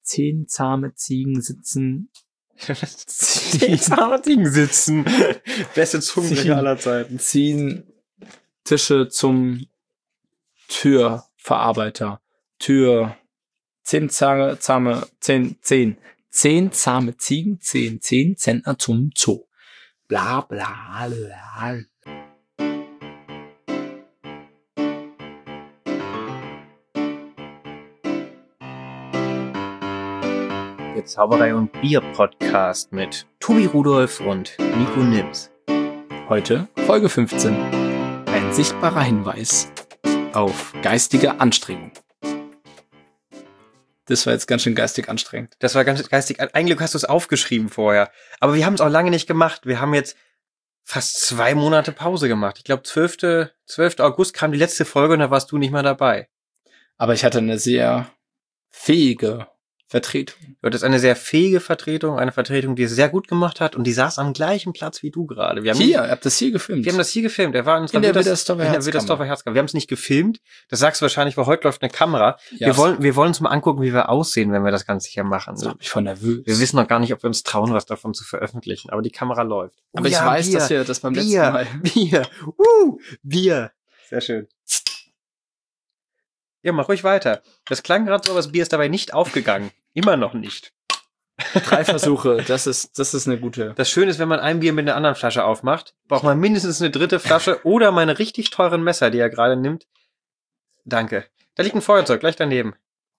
10 zahme Ziegen sitzen. 10 zahme Ziegen sitzen. Beste Zungenbrecher aller Zeiten. Ziehen Tische zum Türverarbeiter. 10 zahme Ziegen, 10 Zentner zum Zoo. Bla bla bla. Der Zauberei und Bier Podcast mit Tobi Rudolph und Nico Nims. Heute Folge 15. Ein sichtbarer Hinweis auf geistige Anstrengung. Das war jetzt ganz schön geistig anstrengend. Das war ganz geistig. Eigentlich hast du es aufgeschrieben vorher. Aber wir haben es auch lange nicht gemacht. Wir haben jetzt fast 2 Monate Pause gemacht. Ich glaube, 12. August kam die letzte Folge und da warst du nicht mal dabei. Aber ich hatte eine sehr fähige Vertretung. Das ist eine sehr fähige Vertretung, eine Vertretung, die es sehr gut gemacht hat und die saß am gleichen Platz wie du gerade. Ihr habt das hier gefilmt. Wir haben das hier gefilmt. Er war in der Widdersdorfer Herzkammer. Wir haben es nicht gefilmt. Das sagst du wahrscheinlich, weil heute läuft eine Kamera. Ja, wir wollen uns mal angucken, wie wir aussehen, wenn wir das Ganze hier machen. Da bin ich voll nervös. Wir wissen noch gar nicht, ob wir uns trauen, was davon zu veröffentlichen. Aber die Kamera läuft. Aber ich weiß, dass wir das beim letzten Mal... Bier. Sehr schön. Ja, mach ruhig weiter. Das klang gerade so, aber das Bier ist dabei nicht aufgegangen. Immer noch nicht. 3 Versuche, das ist eine gute. Das Schöne ist, wenn man ein Bier mit einer anderen Flasche aufmacht, braucht man mindestens eine 3. Flasche oder meine richtig teuren Messer, die er gerade nimmt. Danke. Da liegt ein Feuerzeug gleich daneben.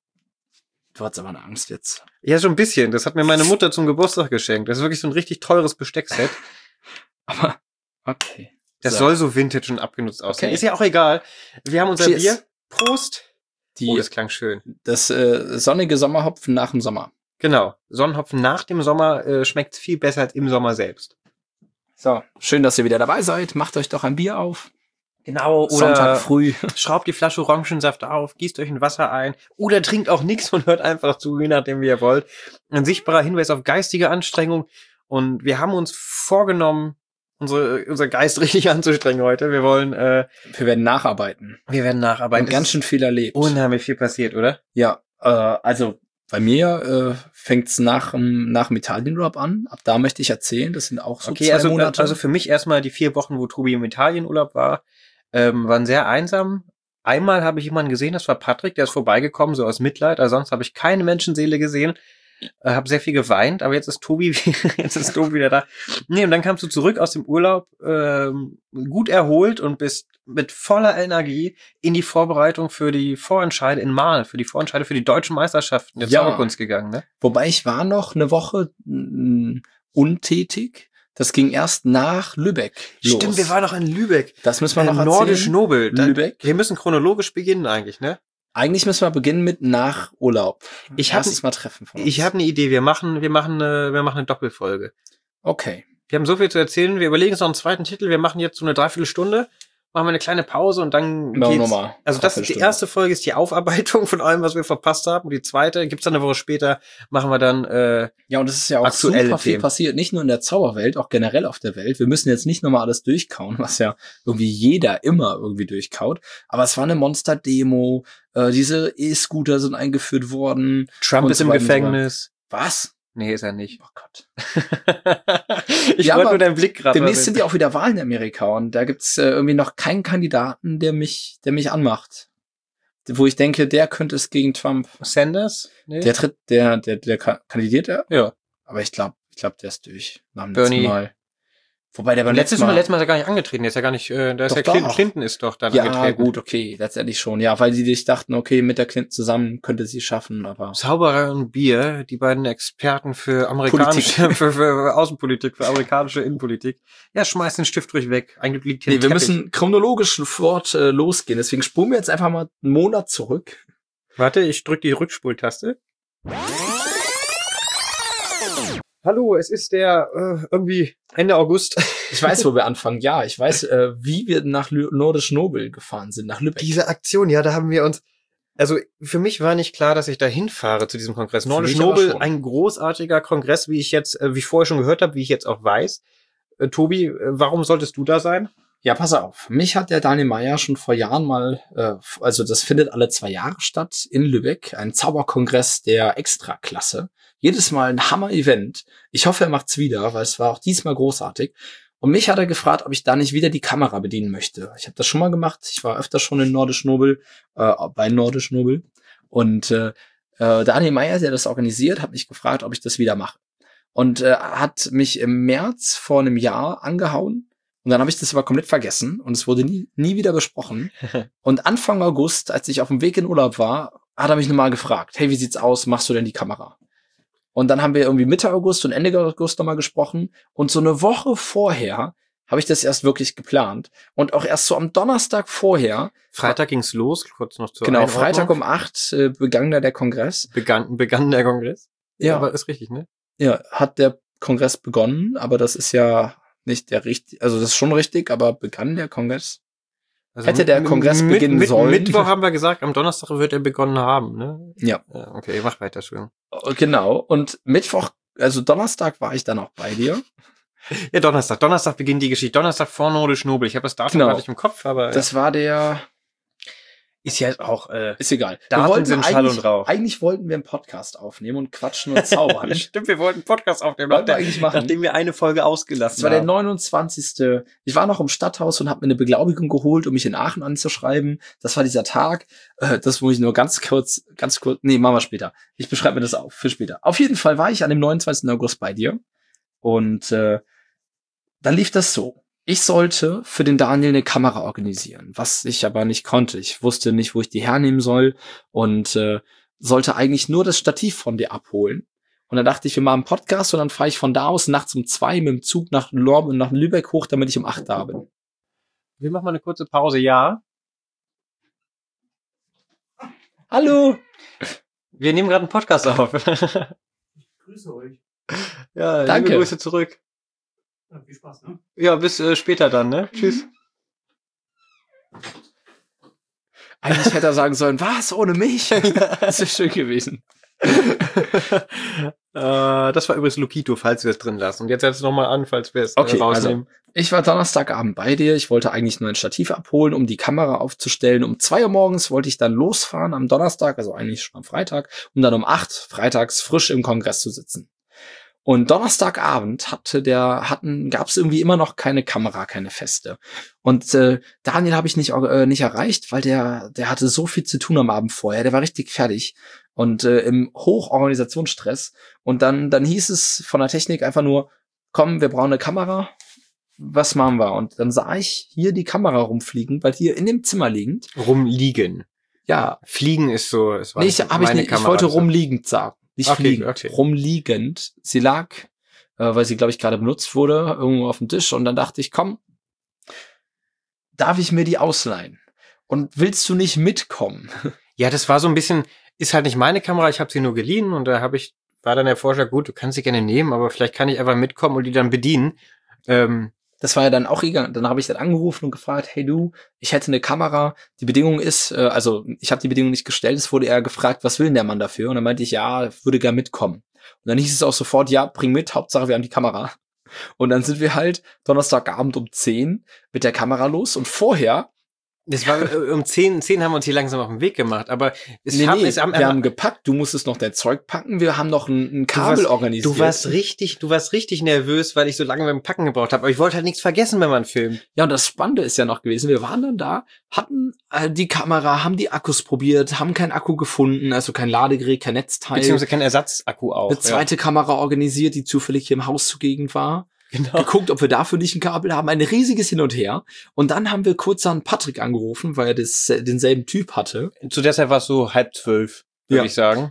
Du hattest aber eine Angst jetzt. Ja, so ein bisschen. Das hat mir meine Mutter zum Geburtstag geschenkt. Das ist wirklich so ein richtig teures Besteckset. Aber, okay. Das soll so vintage und abgenutzt aussehen. Okay. Ist ja auch egal. Wir haben unser Bier. Prost. Das klang schön. Das sonnige Sommerhopfen nach dem Sommer. Genau. Sonnenhopfen nach dem Sommer schmeckt viel besser als im Sommer selbst. So, schön, dass ihr wieder dabei seid. Macht euch doch ein Bier auf. Genau. Oder Sonntag früh. Schraubt die Flasche Orangensaft auf, gießt euch ein Wasser ein. Oder trinkt auch nichts und hört einfach zu, je nachdem, wie ihr wollt. Ein sichtbarer Hinweis auf geistige Anstrengung. Und wir haben uns vorgenommen, unser Geist richtig anzustrengen heute. Wir werden nacharbeiten. Und ganz schön viel erlebt. Unheimlich viel passiert, oder? Ja, also bei mir fängt's nach dem Italienurlaub an. Ab da möchte ich erzählen. Das sind auch so 2 Monate. Also für mich erstmal die 4 Wochen, wo Tobi im Italienurlaub war, waren sehr einsam. Einmal habe ich jemanden gesehen, das war Patrick, der ist vorbeigekommen, so aus Mitleid. Also sonst habe ich keine Menschenseele gesehen. Habe sehr viel geweint, aber jetzt ist Tobi wieder da. Nee, und dann kamst du zurück aus dem Urlaub, gut erholt und bist mit voller Energie in die Vorbereitung für die Vorentscheide in Marl, für die deutschen Meisterschaften der Zauberkunst gegangen, ne? Wobei ich war noch eine Woche untätig. Das ging erst nach Lübeck los. Stimmt, wir waren noch in Lübeck. Das müssen wir noch erzählen. Nordisch Nobel. Lübeck. Wir müssen chronologisch beginnen eigentlich, ne? Eigentlich müssen wir beginnen mit nach Urlaub. Erstes Mal treffen von uns. Ich habe eine Idee. Wir machen eine Doppelfolge. Okay. Wir haben so viel zu erzählen. Wir überlegen uns noch einen zweiten Titel. Wir machen jetzt so eine Dreiviertelstunde. Machen wir eine kleine Pause und dann geht's. Also das ist die erste Folge, ist die Aufarbeitung von allem, was wir verpasst haben. Und die zweite gibt's dann eine Woche später. Machen wir dann ja, und es ist ja auch super viel passiert. Nicht nur in der Zauberwelt, auch generell auf der Welt. Wir müssen jetzt nicht nochmal alles durchkauen, was ja irgendwie jeder immer irgendwie durchkaut. Aber es war eine Monster-Demo. Diese E-Scooter sind eingeführt worden. Trump ist im Gefängnis. Was? Nee, ist er nicht. Oh Gott. Ich wollte nur deinen Blick gerade. Demnächst sind ja auch wieder Wahlen in Amerika und da gibt's irgendwie noch keinen Kandidaten, der mich anmacht. Wo ich denke, der könnte es gegen Trump. Sanders? Nee. Der kandidiert er? Ja. Aber ich glaube, der ist durch. Bernie. Mal. Wobei der beim letztes Mal ist er gar nicht angetreten. Der ist ja gar nicht, Clinton ist doch dann angetreten. Ja, gut, okay, letztendlich schon. Ja, weil die sich dachten, okay, mit der Clinton zusammen könnte sie schaffen, aber. Zauberer und Bier, die beiden Experten für amerikanische, für Außenpolitik, für amerikanische Innenpolitik. Ja, schmeiß den Stift ruhig weg. Eigentlich liegt hier wir müssen chronologisch sofort losgehen. Deswegen spulen wir jetzt einfach mal einen Monat zurück. Warte, ich drücke die Rückspultaste. Hallo, es ist der irgendwie Ende August. Ich weiß, wo wir anfangen. Ja, ich weiß, wie wir nach Nordisch Nobel gefahren sind, nach Lübeck. Diese Aktion, ja, da haben wir uns... Also für mich war nicht klar, dass ich da hinfahre zu diesem Kongress. Nordisch Nobel, ein großartiger Kongress, wie ich vorher schon gehört habe, wie ich jetzt auch weiß. Tobi, warum solltest du da sein? Ja, pass auf. Mich hat der Daniel Meyer schon vor Jahren mal, also das findet alle 2 Jahre statt in Lübeck, ein Zauberkongress der Extraklasse. Jedes Mal ein Hammer-Event. Ich hoffe, er macht's wieder, weil es war auch diesmal großartig. Und mich hat er gefragt, ob ich da nicht wieder die Kamera bedienen möchte. Ich habe das schon mal gemacht. Ich war öfter schon in Nordisch Nobel, bei Nordisch Nobel. Und Daniel Meyer, der das organisiert, hat mich gefragt, ob ich das wieder mache. Und hat mich im März vor einem Jahr angehauen. Und dann habe ich das aber komplett vergessen. Und es wurde nie wieder besprochen. Und Anfang August, als ich auf dem Weg in Urlaub war, hat er mich nochmal gefragt, hey, wie sieht's aus? Machst du denn die Kamera? Und dann haben wir irgendwie Mitte August und Ende August nochmal gesprochen. Und so eine Woche vorher habe ich das erst wirklich geplant. Und auch erst so am Donnerstag vorher. Freitag ging's los, kurz noch zur Genau, Einordnung. Freitag um 8 begann da der Kongress. Begann der Kongress? Ja. Aber ist richtig, ne? Ja, hat der Kongress begonnen, aber das ist ja nicht der richtig, also das ist schon richtig, aber begann der Kongress? Also hätte der Kongress beginnen sollen. Mittwoch haben wir gesagt, am Donnerstag wird er begonnen haben, ne? Ja. Okay, mach weiter, schön. Genau, und Mittwoch, also Donnerstag war ich dann auch bei dir. Ja, Donnerstag. Donnerstag beginnt die Geschichte. Donnerstag vor Nordisch Nobel. Ich habe das Datum gar nicht im Kopf, aber... Das war der... Ist ja auch... ist egal. Daten sind Schall und Rauch. Eigentlich wollten wir einen Podcast aufnehmen und quatschen und zaubern. Stimmt, wir wollten einen Podcast aufnehmen, nachdem wir eine Folge ausgelassen haben. Das war der 29. Ich war noch im Stadthaus und habe mir eine Beglaubigung geholt, um mich in Aachen anzuschreiben. Das war dieser Tag. Das muss ich nur ganz kurz... Nee, machen wir später. Ich beschreibe mir das auf für später. Auf jeden Fall war ich an dem 29. August bei dir. Und dann lief das so. Ich sollte für den Daniel eine Kamera organisieren, was ich aber nicht konnte. Ich wusste nicht, wo ich die hernehmen soll und sollte eigentlich nur das Stativ von dir abholen. Und dann dachte ich, wir machen einen Podcast und dann fahre ich von da aus nachts um 2 mit dem Zug nach Lübeck hoch, damit ich um 8 da bin. Wir machen mal eine kurze Pause, ja? Hallo! Wir nehmen gerade einen Podcast auf. Ich grüße euch. Ja, danke. Liebe Grüße zurück. Ja, viel Spaß, ne? Ja, bis später dann, ne? Tschüss. Eigentlich hätte er sagen sollen, was, ohne mich? Das wäre schön gewesen. Das war übrigens Lupito, falls wir es drin lassen. Und jetzt setzt es nochmal an, falls wir es rausnehmen. Also, ich war Donnerstagabend bei dir. Ich wollte eigentlich nur ein Stativ abholen, um die Kamera aufzustellen. Um 2 Uhr morgens wollte ich dann losfahren am Donnerstag, also eigentlich schon am Freitag, um dann um 8 freitags frisch im Kongress zu sitzen. Und Donnerstagabend gab es irgendwie immer noch keine Kamera, keine feste. Und Daniel habe ich nicht erreicht, weil der hatte so viel zu tun am Abend vorher. Der war richtig fertig und im Hochorganisationsstress. Und dann hieß es von der Technik einfach nur, komm, wir brauchen eine Kamera. Was machen wir? Und dann sah ich hier die Kamera rumfliegen, bei dir in dem Zimmer liegend. Rumliegen. Ja. Fliegen ist so. Es war nee, ich wollte rumliegend sagen. Nicht fliegen, rumliegend. Sie lag, weil sie, glaube ich, gerade benutzt wurde, irgendwo auf dem Tisch. Und dann dachte ich, komm, darf ich mir die ausleihen? Und willst du nicht mitkommen? Ja, das war so ein bisschen, ist halt nicht meine Kamera, ich habe sie nur geliehen. Und da war dann der Vorschlag, gut, du kannst sie gerne nehmen, aber vielleicht kann ich einfach mitkommen und die dann bedienen. Das war ja dann auch egal. Dann habe ich dann angerufen und gefragt, hey du, ich hätte eine Kamera. Die Bedingung ist, also ich habe die Bedingung nicht gestellt, es wurde eher gefragt, was will denn der Mann dafür? Und dann meinte ich, ja, würde gern mitkommen. Und dann hieß es auch sofort, ja, bring mit, Hauptsache wir haben die Kamera. Und dann sind wir halt Donnerstagabend um 10 mit der Kamera los und vorher... Das war um 10 haben wir uns hier langsam auf den Weg gemacht, aber wir haben gepackt, du musstest noch dein Zeug packen, wir haben noch ein Kabel organisiert. Du warst richtig nervös, weil ich so lange beim Packen gebraucht habe, aber ich wollte halt nichts vergessen, wenn man filmt. Ja, und das Spannende ist ja noch gewesen, wir waren dann da, hatten die Kamera, haben die Akkus probiert, haben keinen Akku gefunden, also kein Ladegerät, kein Netzteil. Beziehungsweise kein Ersatzakku auch. Eine zweite Kamera organisiert, die zufällig hier im Haus zugegen war. Genau. Geguckt, ob wir dafür nicht ein Kabel haben. Ein riesiges Hin und Her. Und dann haben wir kurz an Patrick angerufen, weil er denselben Typ hatte. Zu der Zeit war es so 11:30, würde ich sagen.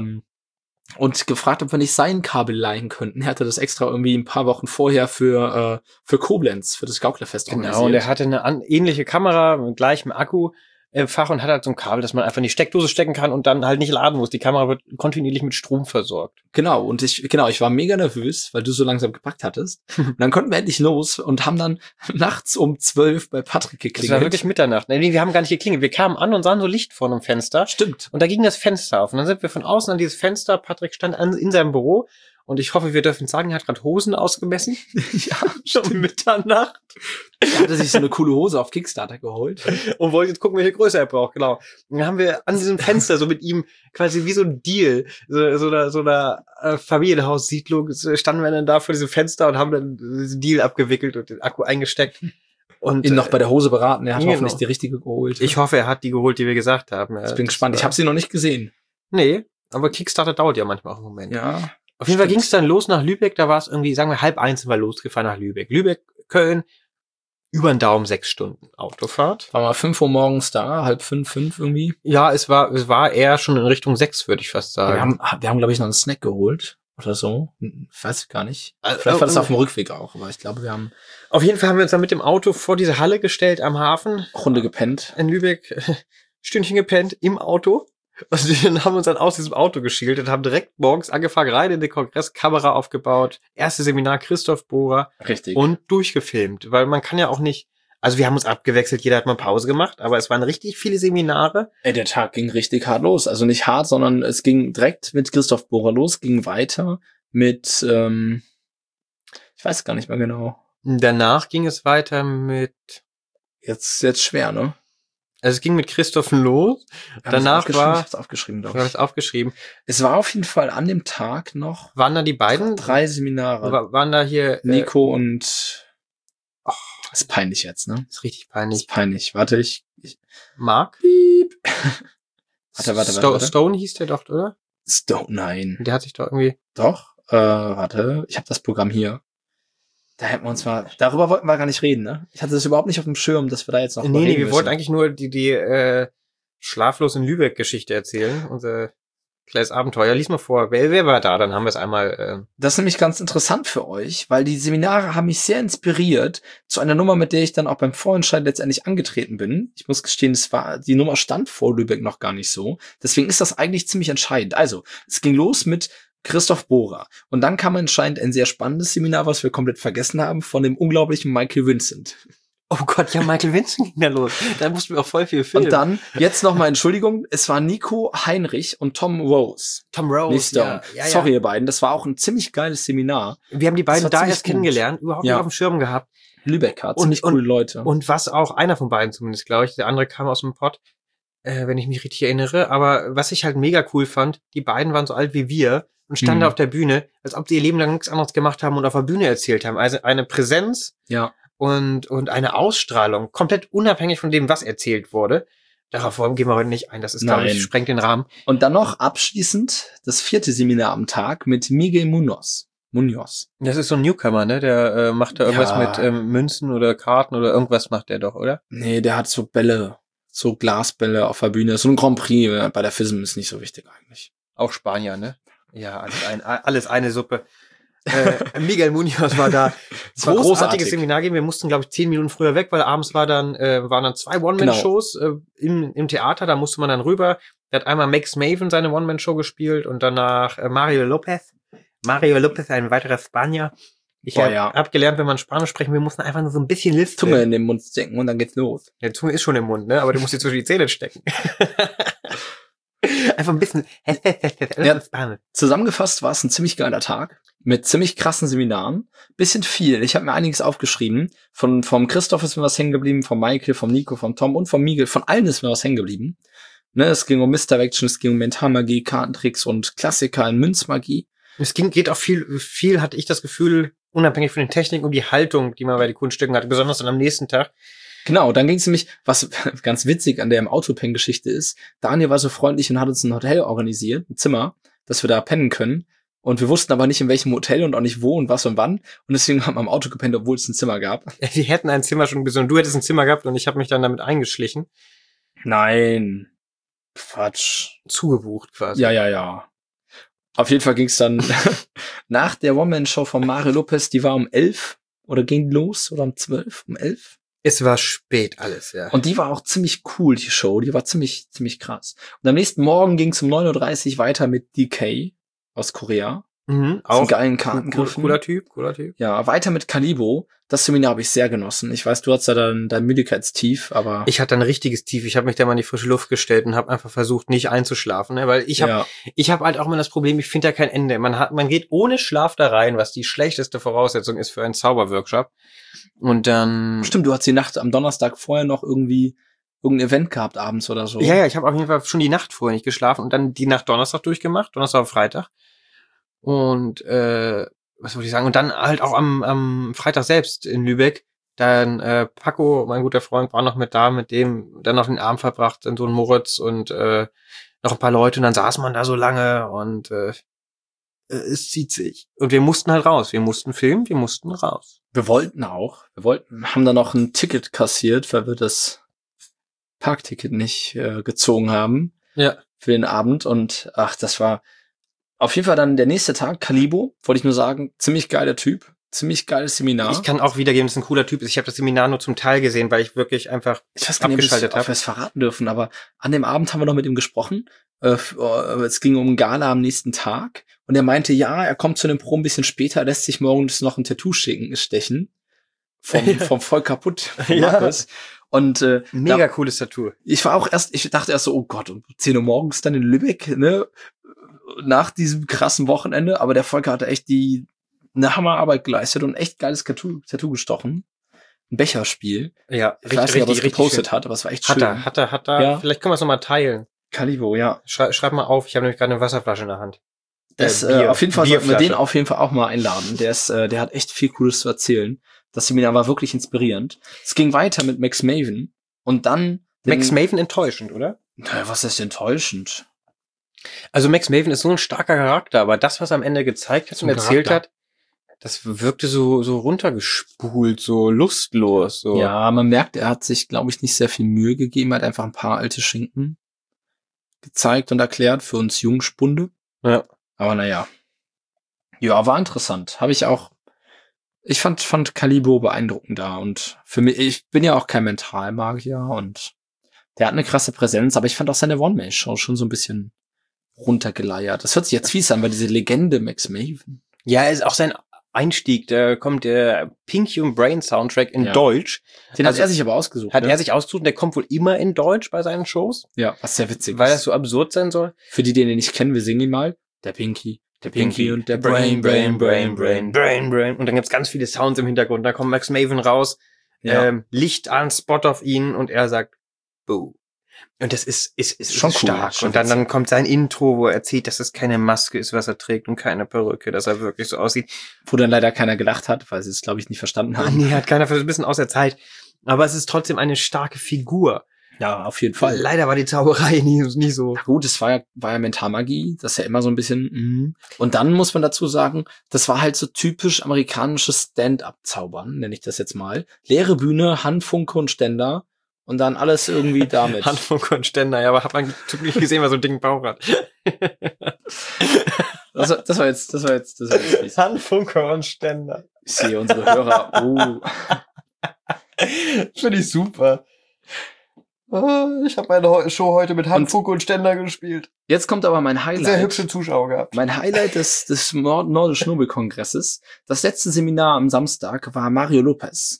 Und gefragt, ob wir nicht sein Kabel leihen könnten. Er hatte das extra irgendwie ein paar Wochen vorher für Koblenz, für das Gauklerfest organisiert. Genau, und er hatte eine ähnliche Kamera mit gleichem Akku. Fach und hat halt so ein Kabel, das man einfach in die Steckdose stecken kann und dann halt nicht laden muss. Die Kamera wird kontinuierlich mit Strom versorgt. Genau, und ich war mega nervös, weil du so langsam gepackt hattest. Und dann konnten wir endlich los und haben dann nachts um 12 bei Patrick geklingelt. Das war wirklich Mitternacht. Nee, wir haben gar nicht geklingelt. Wir kamen an und sahen so Licht vor einem Fenster. Stimmt. Und da ging das Fenster auf. Und dann sind wir von außen an dieses Fenster. Patrick stand in seinem Büro Und ich hoffe, wir dürfen sagen, er hat gerade Hosen ausgemessen. Ja, Schon Mitternacht. er hatte sich so eine coole Hose auf Kickstarter geholt. Und wollte jetzt gucken, welche Größe er braucht, genau. Und dann haben wir an diesem Fenster so mit ihm quasi wie so ein Deal, so einer Familienhaussiedlung, standen wir dann da vor diesem Fenster und haben dann diesen Deal abgewickelt und den Akku eingesteckt. Und ihn noch bei der Hose beraten, er hat genau. hoffentlich die richtige geholt. Ich hoffe, er hat die geholt, die wir gesagt haben. Ich bin gespannt, ich habe sie noch nicht gesehen. Nee, aber Kickstarter dauert ja manchmal auch einen Moment. Ja. Auf jeden Fall ging es dann los nach Lübeck, da war es irgendwie, sagen wir 12:30 sind wir losgefahren nach Lübeck. Lübeck, Köln, über den Daumen 6 Stunden Autofahrt. War mal 5 Uhr morgens da, 4:30, 5 irgendwie. Ja, es war eher schon in Richtung 6, würde ich fast sagen. Wir haben glaube ich, noch einen Snack geholt oder so. Weiß ich gar nicht. Vielleicht war das auf dem Rückweg auch, aber ich glaube, wir haben Auf jeden Fall haben wir uns dann mit dem Auto vor diese Halle gestellt am Hafen. Runde gepennt. In Lübeck, Stündchen gepennt im Auto. Also wir haben uns dann aus diesem Auto geschielt und haben direkt morgens angefangen, rein in die Kongresskamera aufgebaut, erste Seminar Christoph Bohrer. Richtig. Und durchgefilmt, weil man kann ja auch nicht, also wir haben uns abgewechselt, jeder hat mal Pause gemacht, aber es waren richtig viele Seminare. Der Tag ging richtig hart los. Also nicht hart, sondern es ging direkt mit Christoph Bohrer los, ging weiter mit, ich weiß gar nicht mehr genau. Danach ging es weiter mit, Jetzt schwer, ne? also es ging mit Christoph los. Danach ich hab's aufgeschrieben, ich glaube habe ich. es aufgeschrieben, Es war auf jeden Fall an dem Tag noch waren da die beiden, 3 Seminare. waren da hier, Nico und ist peinlich jetzt, ne? ist richtig Ist peinlich, peinlich. Warte, ich Mark? piep. Warte. Stone hieß der doch, oder? Nein. Der hat sich doch irgendwie, Doch. Warte, ich habe das Programm hier. Da hätten wir uns mal, darüber wollten wir gar nicht reden, ne? Ich hatte das überhaupt nicht auf dem Schirm, dass wir da jetzt noch nee, wir müssen. wollten eigentlich nur die Schlaflos in Lübeck Geschichte erzählen, unser kleines Abenteuer. Lies mal vor, wer war da? Dann haben wir es einmal. Das ist nämlich ganz interessant für euch, weil die Seminare haben mich sehr inspiriert zu einer Nummer, mit der ich dann auch beim Vorentscheid letztendlich angetreten bin. Ich muss gestehen, die Nummer stand vor Lübeck noch gar nicht so. Deswegen ist das eigentlich ziemlich entscheidend. Also, es ging los mit Christoph Bohrer. Und dann kam anscheinend ein sehr spannendes Seminar, was wir komplett vergessen haben, von dem unglaublichen Michael Vincent. Oh Gott, ja, Michael Vincent ging da los. Da mussten wir auch voll viel filmen. Und dann, jetzt nochmal Entschuldigung, es war Nico Heinrich und Tom Rose. Tom Rose. Nicht Stone. Ja. Sorry, ihr beiden, das war auch ein ziemlich geiles Seminar. Wir haben die beiden war da ziemlich erst gut. kennengelernt, überhaupt nicht auf dem Schirm gehabt. Lübeck hat ziemlich coole Leute. Und was auch einer von beiden zumindest, glaube ich, der andere kam aus dem Pott, wenn ich mich richtig erinnere. Aber was ich halt mega cool fand, die beiden waren so alt wie wir und standen da auf der Bühne, als ob sie ihr Leben lang nichts anderes gemacht haben und auf der Bühne erzählt haben. Also eine Präsenz und eine Ausstrahlung, komplett unabhängig von dem, was erzählt wurde. Darauf gehen wir heute nicht ein, das ist, glaube ich, sprengt den Rahmen. Und dann noch abschließend das 4. Seminar am Tag mit Miguel Munoz. Das ist so ein Newcomer, ne? Der macht da irgendwas mit Münzen oder Karten oder irgendwas macht der doch, oder? Nee, der hat so Bälle, so Glasbälle auf der Bühne. So ein Grand Prix bei der FISM ist nicht so wichtig eigentlich. Auch Spanier, ne? Ja, alles eine Suppe. Miguel Munoz war da. Das war großartiges Seminar geben. Wir mussten, glaube ich, 10 Minuten früher weg, weil abends waren dann 2 One-Man-Shows im Theater. Da musste man dann rüber. Der hat einmal Max Maven seine One-Man-Show gespielt und danach Mario Lopez, ein weiterer Spanier. Ich hab gelernt, wenn man Spanisch sprechen will, muss man einfach nur so ein bisschen lispeln. Zunge in den Mund stecken und dann geht's los. Ja, Zunge ist schon im Mund, ne? Aber du musst sie zwischen die Zähne stecken. Einfach ein bisschen. Zusammengefasst war es ein ziemlich geiler Tag mit ziemlich krassen Seminaren. Bisschen viel. Ich habe mir einiges aufgeschrieben. Vom Christoph ist mir was hängen geblieben, vom Michael, vom Nico, vom Tom und vom Miguel. Von allen ist mir was hängen geblieben. Ne, es ging um Misdirection, es ging um Mentalmagie, Kartentricks und Klassiker in Münzmagie. Geht auch viel hatte ich das Gefühl, unabhängig von den Techniken, um die Haltung, die man bei den Kunststücken hatte, besonders dann am nächsten Tag. Genau, dann ging es nämlich, was ganz witzig an der im Autopen-Geschichte ist, Daniel war so freundlich und hat uns ein Hotel organisiert, ein Zimmer, dass wir da pennen können. Und wir wussten aber nicht, in welchem Hotel und auch nicht wo und was und wann. Und deswegen haben wir am Auto gepennt, obwohl es ein Zimmer gab. Wir hätten ein Zimmer schon besorgt. Du hättest ein Zimmer gehabt und ich habe mich dann damit eingeschlichen. Nein. Quatsch. Zugebucht quasi. Ja. Auf jeden Fall ging es dann nach der One-Man-Show von Mario Lopez, die war um 11 oder ging los oder um 12, um 11. Es war spät alles, ja. Und die war auch ziemlich cool, die Show. Die war ziemlich krass. Und am nächsten Morgen ging es um 9:30 Uhr weiter mit DK aus Korea. Auch geilen Kartengriffen. Cooler Typ. Ja, weiter mit Calibo. Das Seminar habe ich sehr genossen. Ich weiß, du hattest ja dann dein Müdigkeitstief, aber... Ich hatte ein richtiges Tief. Ich habe mich da mal in die frische Luft gestellt und habe einfach versucht, nicht einzuschlafen. Ne? Weil ich habe halt auch immer das Problem, ich finde ja kein Ende. Man geht ohne Schlaf da rein, was die schlechteste Voraussetzung ist für einen Zauberworkshop. Und dann... Stimmt, du hattest die Nacht am Donnerstag vorher noch irgendein Event gehabt abends oder so. Ja, ich habe auf jeden Fall schon die Nacht vorher nicht geschlafen und dann die Nacht Donnerstag durchgemacht, Donnerstag auf Freitag. Und was wollte ich sagen? Und dann halt auch am Freitag selbst in Lübeck. Dann Paco, mein guter Freund, war noch mit dem dann noch den Abend verbracht, dann so ein Moritz und noch ein paar Leute. Und dann saß man da so lange und es zieht sich. Und wir mussten halt raus. Wir mussten filmen, wir mussten raus. Wir haben dann noch ein Ticket kassiert, weil wir das Parkticket nicht gezogen haben. Ja. Für den Abend. Und das war auf jeden Fall dann der nächste Tag. Calibo, wollte ich nur sagen, ziemlich geiler Typ. Ziemlich geiles Seminar. Ich kann auch wiedergeben, dass es ein cooler Typ ist. Ich habe das Seminar nur zum Teil gesehen, weil ich wirklich einfach abgeschaltet habe. Ich weiß nicht, ob wir es verraten dürfen, aber an dem Abend haben wir noch mit ihm gesprochen. Es ging um Gala am nächsten Tag. Und er meinte, ja, er kommt zu den Proben ein bisschen später, lässt sich morgens noch ein Tattoo stechen. Vom voll kaputt Markus. Und mega cooles Tattoo. Ich dachte erst so, oh Gott, um 10 Uhr morgens dann in Lübeck, ne? Nach diesem krassen Wochenende. Aber der Volker hatte echt eine Hammerarbeit geleistet und echt geiles Tattoo gestochen. Ein Becherspiel. Ja, ich weiß nicht, ob er es gepostet hat, aber es war echt schön. Hat er. Ja. Vielleicht können wir es nochmal teilen. Calibo, ja. Schreib mal auf, ich habe nämlich gerade eine Wasserflasche in der Hand. Auf jeden Fall sollten wir den auf jeden Fall auch mal einladen. Der hat echt viel Cooles zu erzählen. Das Seminar war wirklich inspirierend. Es ging weiter mit Max Maven und dann... Max Maven enttäuschend, oder? Naja, was ist enttäuschend? Also Max Maven ist so ein starker Charakter, aber das, was er am Ende gezeigt hat und erzählt hat, das wirkte so runtergespult, so lustlos. So. Ja, man merkt, er hat sich, glaube ich, nicht sehr viel Mühe gegeben. Er hat einfach ein paar alte Schinken gezeigt und erklärt für uns Jungspunde. Ja. Aber naja. Ja, war interessant. Ich fand Calibo beeindruckend da. Und für mich, ich bin ja auch kein Mentalmagier und der hat eine krasse Präsenz, aber ich fand auch seine One-Man-Show schon so ein bisschen runtergeleiert. Das hört sich jetzt fies an, weil diese Legende Max Maven. Ja, er ist auch sein Einstieg, da kommt der Pink Human Brain Soundtrack in Deutsch. Den hat er sich aber ausgesucht. Er sich ausgesucht und der kommt wohl immer in Deutsch bei seinen Shows. Ja, was sehr witzig ist. Weil das so absurd sein soll. Für die den nicht kennen, wir singen ihn mal. Der Pinky und der Brain. Und dann gibt's ganz viele Sounds im Hintergrund. Da kommt Max Maven raus, Licht an, Spot auf ihn und er sagt, Boo. Und das ist schon stark. Cool, und dann kommt sein Intro, wo er erzählt, dass es keine Maske ist, was er trägt und keine Perücke, dass er wirklich so aussieht. Wo dann leider keiner gelacht hat, weil sie es, glaube ich, nicht verstanden haben. Nee, hat keiner, für ein bisschen aus der Zeit. Aber es ist trotzdem eine starke Figur. Ja, auf jeden Fall. Leider war die Zauberei nie so. Na gut, es war ja Mentalmagie, das ist ja immer so ein bisschen. Und dann muss man dazu sagen, das war halt so typisch amerikanisches Stand-up-Zaubern, nenne ich das jetzt mal. Leere Bühne, Handfunke und Ständer. Und dann alles irgendwie damit. Handfunke und Ständer, ja, aber hat man nicht gesehen, was so ein dicken Bauch hat. Das war jetzt fies. Handfunke und Ständer. Ich sehe unsere Hörer. Finde ich super. Ich habe meine Show heute mit Handfunke und Ständer gespielt. Jetzt kommt aber mein Highlight. Sehr hübsche Zuschauer gehabt. Mein Highlight des Nordisch Nobelkongresses. Das letzte Seminar am Samstag war Mario Lopez.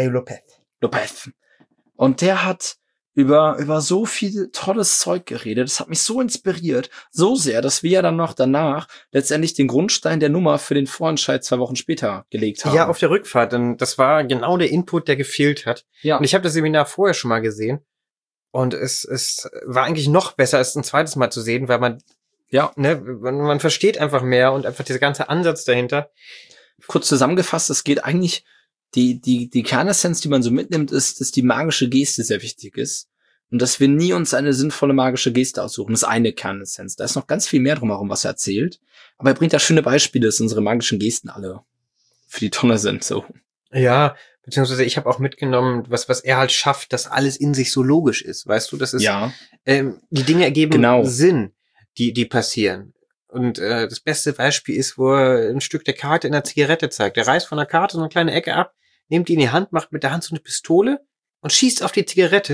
Und der hat über so viel tolles Zeug geredet. Das hat mich so inspiriert. So sehr, dass wir ja dann noch danach letztendlich den Grundstein der Nummer für den Vorentscheid 2 Wochen später gelegt haben. Ja, auf der Rückfahrt. Denn das war genau der Input, der gefehlt hat. Ja. Und ich habe das Seminar vorher schon mal gesehen. Und es war eigentlich noch besser, es ein zweites Mal zu sehen, weil man versteht einfach mehr und einfach dieser ganze Ansatz dahinter. Kurz zusammengefasst, es geht eigentlich, die Kernessenz, die man so mitnimmt, ist, dass die magische Geste sehr wichtig ist. Und dass wir nie uns eine sinnvolle magische Geste aussuchen. Das ist eine Kernessenz. Da ist noch ganz viel mehr drumherum, was er erzählt. Aber er bringt da schöne Beispiele, dass unsere magischen Gesten alle für die Tonne sind, so. Ja, beziehungsweise ich habe auch mitgenommen, was er halt schafft, dass alles in sich so logisch ist. Weißt du, das ist, die Dinge ergeben Sinn, die passieren. Und das beste Beispiel ist, wo er ein Stück der Karte in der Zigarette zeigt. Er reißt von der Karte so eine kleine Ecke ab, nimmt die in die Hand, macht mit der Hand so eine Pistole und schießt auf die Zigarette.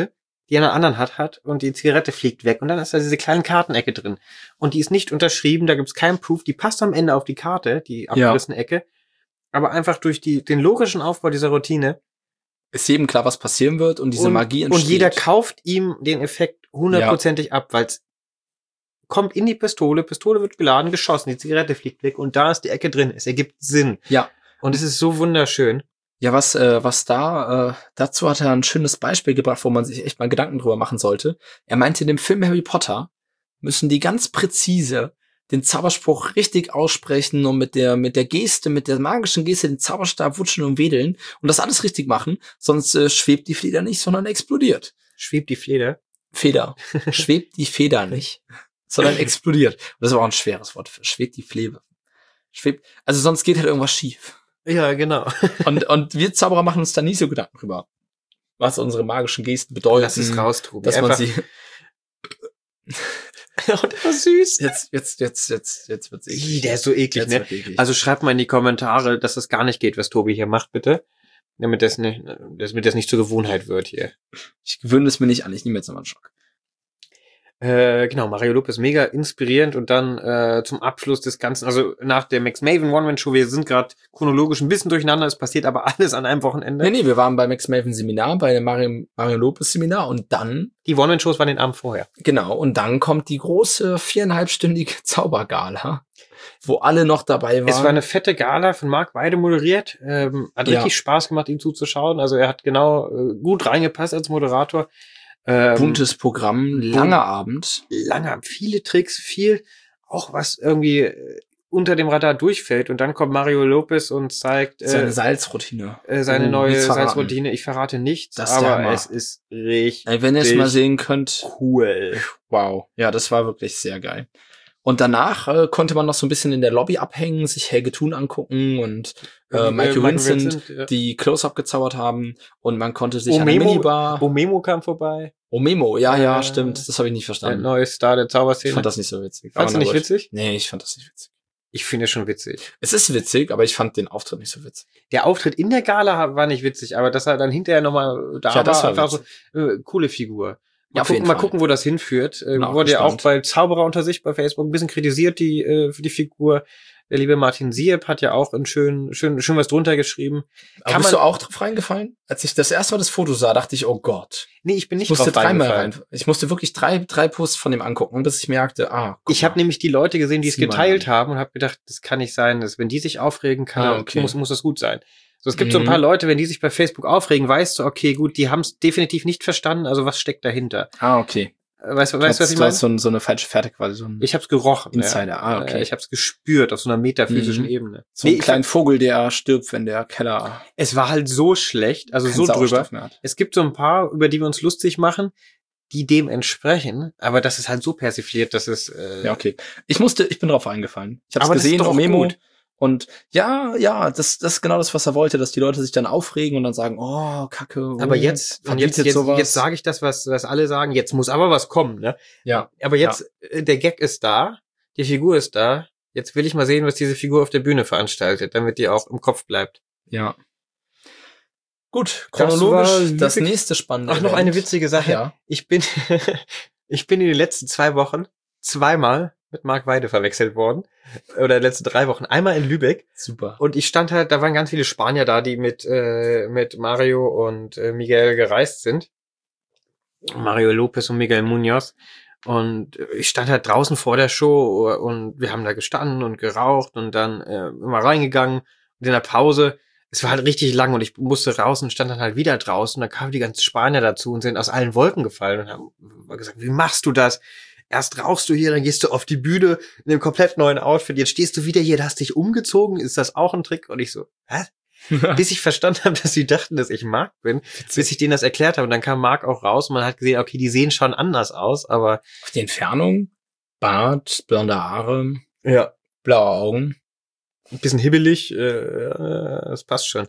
die einer anderen hat und die Zigarette fliegt weg und dann ist da diese kleine Kartenecke drin und die ist nicht unterschrieben, da gibt's keinen Proof, die passt am Ende auf die Karte, die abgerissene Ecke, aber einfach durch den logischen Aufbau dieser Routine ist jedem klar, was passieren wird und diese Magie entsteht. Und jeder kauft ihm den Effekt 100%ig ab, weil es kommt in die Pistole wird geladen, geschossen, die Zigarette fliegt weg und da ist die Ecke drin, es ergibt Sinn. Ja. Und es ist so wunderschön. Ja, dazu hat er ein schönes Beispiel gebracht, wo man sich echt mal Gedanken drüber machen sollte. Er meinte, in dem Film Harry Potter müssen die ganz präzise den Zauberspruch richtig aussprechen und mit der magischen Geste den Zauberstab wutschen und wedeln und das alles richtig machen, sonst schwebt die Feder nicht, sondern explodiert. Schwebt die Feder? Feder. Schwebt die Feder nicht, sondern explodiert. Und das ist auch ein schweres Wort für schwebt die Flebe. Also sonst geht halt irgendwas schief. Ja, genau. Und wir Zauberer machen uns da nie so Gedanken drüber, was unsere magischen Gesten bedeuten. Lass es raus, Tobi. Dass man sie... Oh, der war süß. Jetzt wird's eklig. Der ist so eklig, ne? Also schreibt mal in die Kommentare, dass das gar nicht geht, was Tobi hier macht, bitte. Damit das nicht zur Gewohnheit wird hier. Ich gewöhne es mir nicht an, ich nehme jetzt nochmal einen Schock. Genau, Mario Lopez mega inspirierend und dann zum Abschluss des Ganzen, also nach der Max Maven One-Man-Show, wir sind gerade chronologisch ein bisschen durcheinander, es passiert aber alles an einem Wochenende. Nee, wir waren bei Max Maven Seminar, bei dem Mario Lopez Seminar und dann... Die One-Man-Shows waren den Abend vorher. Genau, und dann kommt die große 4,5-stündige Zaubergala, wo alle noch dabei waren. Es war eine fette Gala von Mark Weide moderiert, hat richtig Spaß gemacht, ihm zuzuschauen, also er hat genau gut reingepasst als Moderator. Buntes Programm, langer Abend. Viele Tricks, viel auch was irgendwie unter dem Radar durchfällt und dann kommt Mario Lopez und zeigt seine Salzroutine. Seine neue Salzroutine. Ich verrate nichts, aber es ist richtig wenn ihr es mal sehen könnt. Cool. Wow. Ja, das war wirklich sehr geil. Und danach konnte man noch so ein bisschen in der Lobby abhängen, sich Helge Thun angucken und Michael Vincent, die Close-Up gezaubert haben. Und man konnte sich an der Minibar... Omemo kam vorbei. Omemo, ja, stimmt. Das habe ich nicht verstanden. Der neue Star der Zauberszene. Ich fand das nicht so witzig. Fandst du nicht witzig? Nee, ich fand das nicht witzig. Ich finde es schon witzig. Es ist witzig, aber ich fand den Auftritt nicht so witzig. Der Auftritt in der Gala war nicht witzig, aber dass er dann hinterher nochmal da war, das war einfach so coole Figur. Mal gucken, wo das hinführt. Wurde ja auch bei Zauberer unter sich bei Facebook ein bisschen kritisiert, die Figur. Der liebe Martin Sieb hat ja auch schön was drunter geschrieben. Bist du auch drauf reingefallen? Als ich das erste Mal das Foto sah, dachte ich, oh Gott. Nee, ich bin nicht drauf reingefallen. Ich musste wirklich drei Posts von dem angucken, bis ich merkte, ich habe nämlich die Leute gesehen, die es geteilt haben und habe gedacht, das kann nicht sein, dass wenn die sich aufregen kann, muss das gut sein. So, es gibt so ein paar Leute, wenn die sich bei Facebook aufregen, weißt du, okay, gut, die haben es definitiv nicht verstanden, also was steckt dahinter? Okay. Weißt du, was ich meine? Du hast so eine falsche Fährte quasi. Ich hab's gerochen. Insider, okay. Ich hab's gespürt auf so einer metaphysischen Ebene. So ein kleiner Vogel, der stirbt, wenn der Keller... Es war halt so schlecht, also so drüber. Es gibt so ein paar, über die wir uns lustig machen, die dem entsprechen, aber das ist halt so persifliert, dass es... Ja, okay. Ich bin drauf eingefallen. Ich hab's gesehen, Memo. Und ja, das ist genau das, was er wollte, dass die Leute sich dann aufregen und dann sagen, oh, Kacke. Aber jetzt sage ich das, was alle sagen, jetzt muss aber was kommen, ne? Ja. Aber jetzt, der Gag ist da, die Figur ist da, jetzt will ich mal sehen, was diese Figur auf der Bühne veranstaltet, damit die auch im Kopf bleibt. Ja. Gut, chronologisch das nächste spannende Ach, noch eine witzige Sache. Ja. Ich bin in den letzten 2 Wochen zweimal mit Mark Weide verwechselt worden. Oder letzten 3 Wochen. Einmal in Lübeck. Super. Und ich stand halt, da waren ganz viele Spanier da, die mit Mario und Miguel gereist sind. Mario Lopez und Miguel Munoz. Und ich stand halt draußen vor der Show und wir haben da gestanden und geraucht und dann immer reingegangen. Und in der Pause, es war halt richtig lang und ich musste raus und stand dann halt wieder draußen. Und dann kamen die ganzen Spanier dazu und sind aus allen Wolken gefallen und haben gesagt, wie machst du das? Erst rauchst du hier, dann gehst du auf die Bühne in einem komplett neuen Outfit. Jetzt stehst du wieder hier, da hast dich umgezogen. Ist das auch ein Trick? Und ich so, was? Bis ich verstanden habe, dass sie dachten, dass ich Mark bin. Bis ich denen das erklärt habe. Und dann kam Mark auch raus und man hat gesehen, okay, die sehen schon anders aus, aber... Auf die Entfernung, Bart, blonde Haare, ja, blaue Augen. Ein bisschen hibbelig, das passt schon.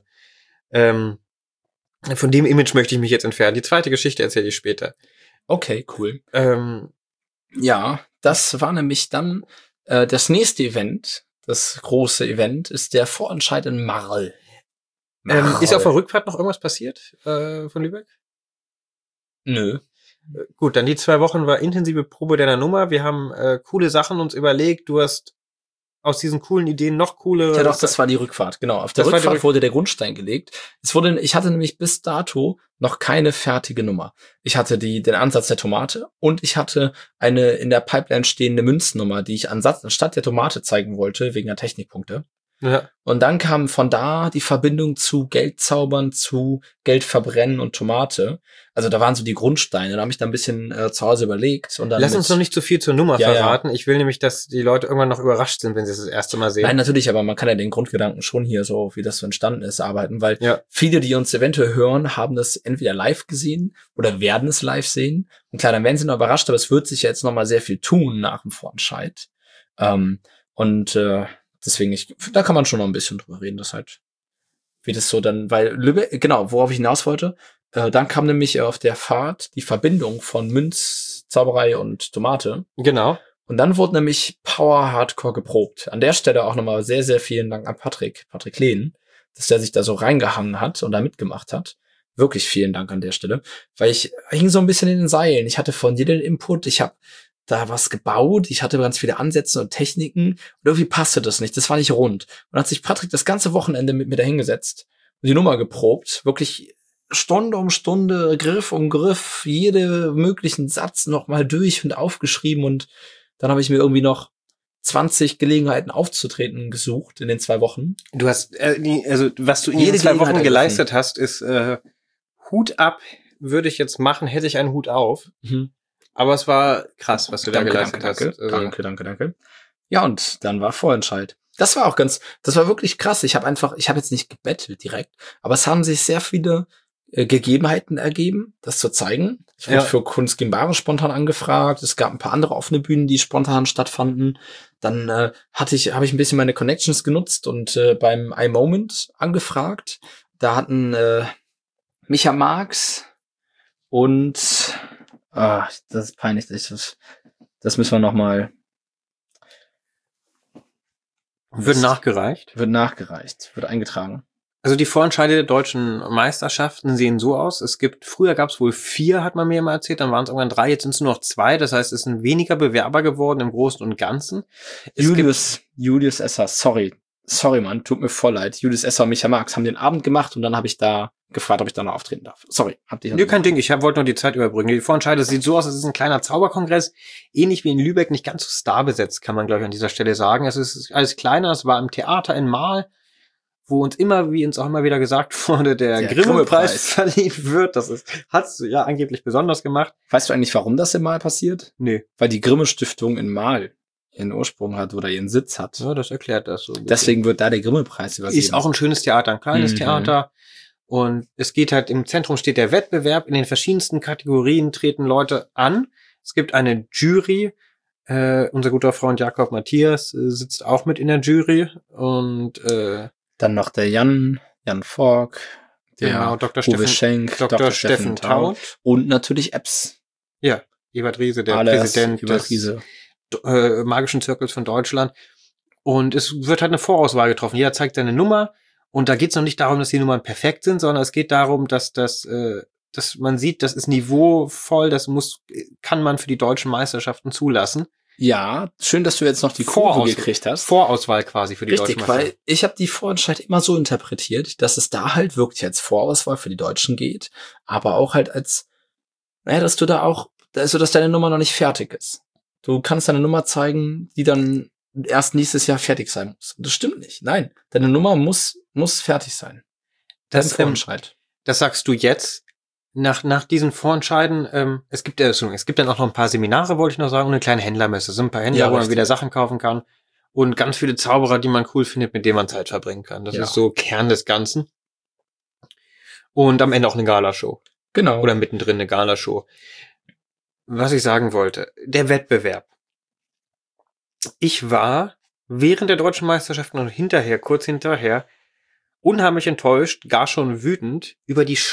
Von dem Image möchte ich mich jetzt entfernen. Die zweite Geschichte erzähle ich später. Okay, cool. Ja, das war nämlich dann das nächste Event, das große Event, ist der Vorentscheid in Marl. Ist auf der Rückfahrt noch irgendwas passiert von Lübeck? Nö. Gut, dann die 2 Wochen war intensive Probe deiner Nummer. Wir haben coole Sachen uns überlegt. Du hast aus diesen coolen Ideen noch coolere... Ja doch, das war die Rückfahrt, genau. Auf der Rückfahrt wurde der Grundstein gelegt. Ich hatte nämlich bis dato noch keine fertige Nummer. Ich hatte den Ansatz der Tomate und ich hatte eine in der Pipeline stehende Münznummer, die ich anstatt der Tomate zeigen wollte, wegen der Technikpunkte. Ja. Und dann kam von da die Verbindung zu Geldzaubern, zu Geldverbrennen und Tomate. Also da waren so die Grundsteine. Da habe ich da ein bisschen zu Hause überlegt. Und dann Lass uns noch nicht zu viel zur Nummer verraten. Ja. Ich will nämlich, dass die Leute irgendwann noch überrascht sind, wenn sie es das erste Mal sehen. Nein, natürlich, aber man kann ja den Grundgedanken schon hier so, wie das so entstanden ist, arbeiten. Weil viele, die uns eventuell hören, haben das entweder live gesehen oder werden es live sehen. Und klar, dann werden sie noch überrascht, aber es wird sich ja jetzt noch mal sehr viel tun nach dem Vorentscheid. Deswegen, da kann man schon noch ein bisschen drüber reden, das halt, wie das so dann, weil Lübeck, genau, worauf ich hinaus wollte, dann kam nämlich auf der Fahrt die Verbindung von Münzzauberei und Tomate. Genau. Und dann wurde nämlich Power Hardcore geprobt. An der Stelle auch nochmal sehr, sehr vielen Dank an Patrick Lehn, dass der sich da so reingehangen hat und da mitgemacht hat. Wirklich vielen Dank an der Stelle, weil ich hing so ein bisschen in den Seilen. Ich hatte von dir den Input, ich habe da was gebaut, ich hatte ganz viele Ansätze und Techniken und irgendwie passte das nicht, das war nicht rund. Und dann hat sich Patrick das ganze Wochenende mit mir da hingesetzt und die Nummer geprobt, wirklich Stunde um Stunde, Griff um Griff, jede möglichen Satz nochmal durch und aufgeschrieben und dann habe ich mir irgendwie noch 20 Gelegenheiten aufzutreten gesucht in den 2 Wochen. Du hast, was du in den 2 Wochen geleistet hast, ist Hut ab, würde ich jetzt machen, hätte ich einen Hut auf. Mhm. Aber es war krass, was du da geleistet hast. Danke. Ja, und dann war Vorentscheid. Das war wirklich krass. Ich habe jetzt nicht gebettelt direkt, aber es haben sich sehr viele Gegebenheiten ergeben, das zu zeigen. Ich wurde für Kunst gegen Ware spontan angefragt. Es gab ein paar andere offene Bühnen, die spontan stattfanden. Dann habe ich ein bisschen meine Connections genutzt und beim iMoment angefragt. Da hatten Micha Marx und das ist peinlich. Das müssen wir noch mal. Wird nachgereicht? Wird eingetragen. Also die Vorentscheide der deutschen Meisterschaften sehen so aus. Früher gab es wohl 4, hat man mir mal erzählt, dann waren es irgendwann 3, jetzt sind es nur noch 2. Das heißt, es sind weniger Bewerber geworden im Großen und Ganzen. Julius Esser, sorry Mann, tut mir voll leid. Julius Esser und Micha Marx haben den Abend gemacht und dann habe ich da gefragt, ob ich da noch auftreten darf. Sorry. Nee, kein Ding, ich wollte nur die Zeit überbrücken. Die Vorentscheide sieht so aus, es ist ein kleiner Zauberkongress, ähnlich wie in Lübeck, nicht ganz so starbesetzt, kann man glaube ich an dieser Stelle sagen. Es ist alles kleiner, es war im Theater in Mahl, wo wie uns auch immer wieder gesagt wurde, der Grimme-Preis verliehen wird. Hat's ja angeblich besonders gemacht. Weißt du eigentlich, warum das in Mahl passiert? Nee. Weil die Grimme-Stiftung in Mahl ihren Ursprung hat oder ihren Sitz hat. Ja, das erklärt das so. Deswegen wird da der Grimme-Preis übergeben. Ist auch ein schönes Theater, ein kleines Theater. Und es geht halt, im Zentrum steht der Wettbewerb. In den verschiedensten Kategorien treten Leute an. Es gibt eine Jury. Unser guter Freund Jakob Matthias sitzt auch mit in der Jury. Und dann noch der Jan Fork, der Dr. Uwe Schenk, Dr. Steffen Taut. Und natürlich Epps. Ja, Ebert Riese, der Präsident des Magischen Zirkels von Deutschland. Und es wird halt eine Vorauswahl getroffen. Jeder zeigt seine Nummer. Und da geht es noch nicht darum, dass die Nummern perfekt sind, sondern es geht darum, dass man sieht, das ist niveauvoll, kann man für die deutschen Meisterschaften zulassen. Ja, schön, dass du jetzt noch die Kurve gekriegt hast. Vorauswahl quasi für die deutschen Meisterschaften. Weil ich habe die Vorentscheid immer so interpretiert, dass es da halt wirklich als Vorauswahl für die Deutschen geht, aber auch halt dass du da auch, also dass deine Nummer noch nicht fertig ist. Du kannst deine Nummer zeigen, die dann erst nächstes Jahr fertig sein muss. Und das stimmt nicht. Nein, deine Nummer muss fertig sein. Das Vorentscheid. Das sagst du jetzt. Nach diesen Vorentscheiden, es gibt dann auch noch ein paar Seminare, wollte ich noch sagen, und eine kleine Händlermesse. Es sind ein paar Händler, wo man wieder Sachen kaufen kann. Und ganz viele Zauberer, die man cool findet, mit denen man Zeit verbringen kann. Das ist so Kern des Ganzen. Und am Ende auch eine Galashow. Genau. Oder mittendrin eine Galashow. Was ich sagen wollte, der Wettbewerb. Ich war während der deutschen Meisterschaften und kurz hinterher, unheimlich enttäuscht, gar schon wütend über die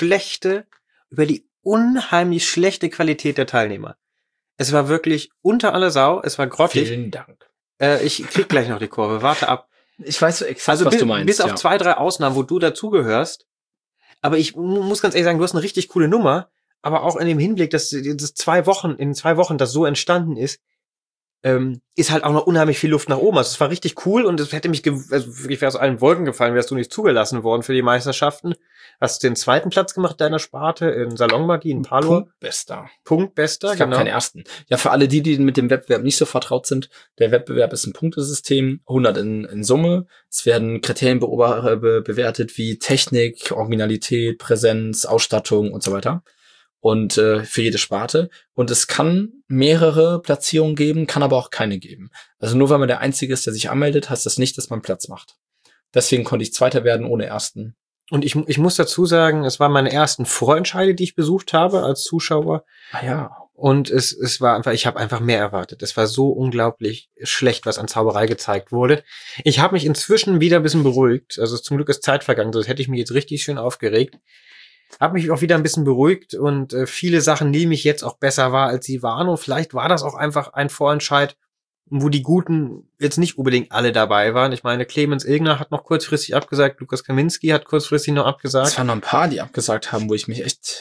unheimlich schlechte Qualität der Teilnehmer. Es war wirklich unter aller Sau, es war grottig. Vielen Dank. Ich krieg gleich noch die Kurve, warte ab. Ich weiß so exakt, was du meinst. Bis auf 2, 3 Ausnahmen, wo du dazugehörst. Aber ich muss ganz ehrlich sagen, du hast eine richtig coole Nummer, aber auch in dem Hinblick, dass in 2 Wochen das so entstanden ist halt auch noch unheimlich viel Luft nach oben. Also es war richtig cool und es hätte mich wirklich wäre aus allen Wolken gefallen, wärst du nicht zugelassen worden für die Meisterschaften. Hast den 2. Platz gemacht deiner Sparte in Salonmagie in Palo. Punktbester, ich gab keinen ersten. Ja, für alle die mit dem Wettbewerb nicht so vertraut sind, der Wettbewerb ist ein Punktesystem, 100 in Summe. Es werden Kriterien bewertet wie Technik, Originalität, Präsenz, Ausstattung und so weiter. Und für jede Sparte. Und es kann mehrere Platzierungen geben, kann aber auch keine geben. Also nur weil man der Einzige ist, der sich anmeldet, heißt das nicht, dass man Platz macht. Deswegen konnte ich Zweiter werden ohne Ersten. Und ich muss dazu sagen, es waren meine ersten Vorentscheide, die ich besucht habe als Zuschauer. Ah ja. Und es war einfach, ich habe einfach mehr erwartet. Es war so unglaublich schlecht, was an Zauberei gezeigt wurde. Ich habe mich inzwischen wieder ein bisschen beruhigt. Also zum Glück ist Zeit vergangen, sonst hätte ich mich jetzt richtig schön aufgeregt. Habe mich auch wieder ein bisschen beruhigt und viele Sachen nehme ich jetzt auch besser wahr, als sie waren. Und vielleicht war das auch einfach ein Vorentscheid, wo die Guten jetzt nicht unbedingt alle dabei waren. Ich meine, Clemens Ilgner hat noch kurzfristig abgesagt, Lukas Kaminski hat kurzfristig noch abgesagt. Es waren noch ein paar, die abgesagt haben, wo ich echt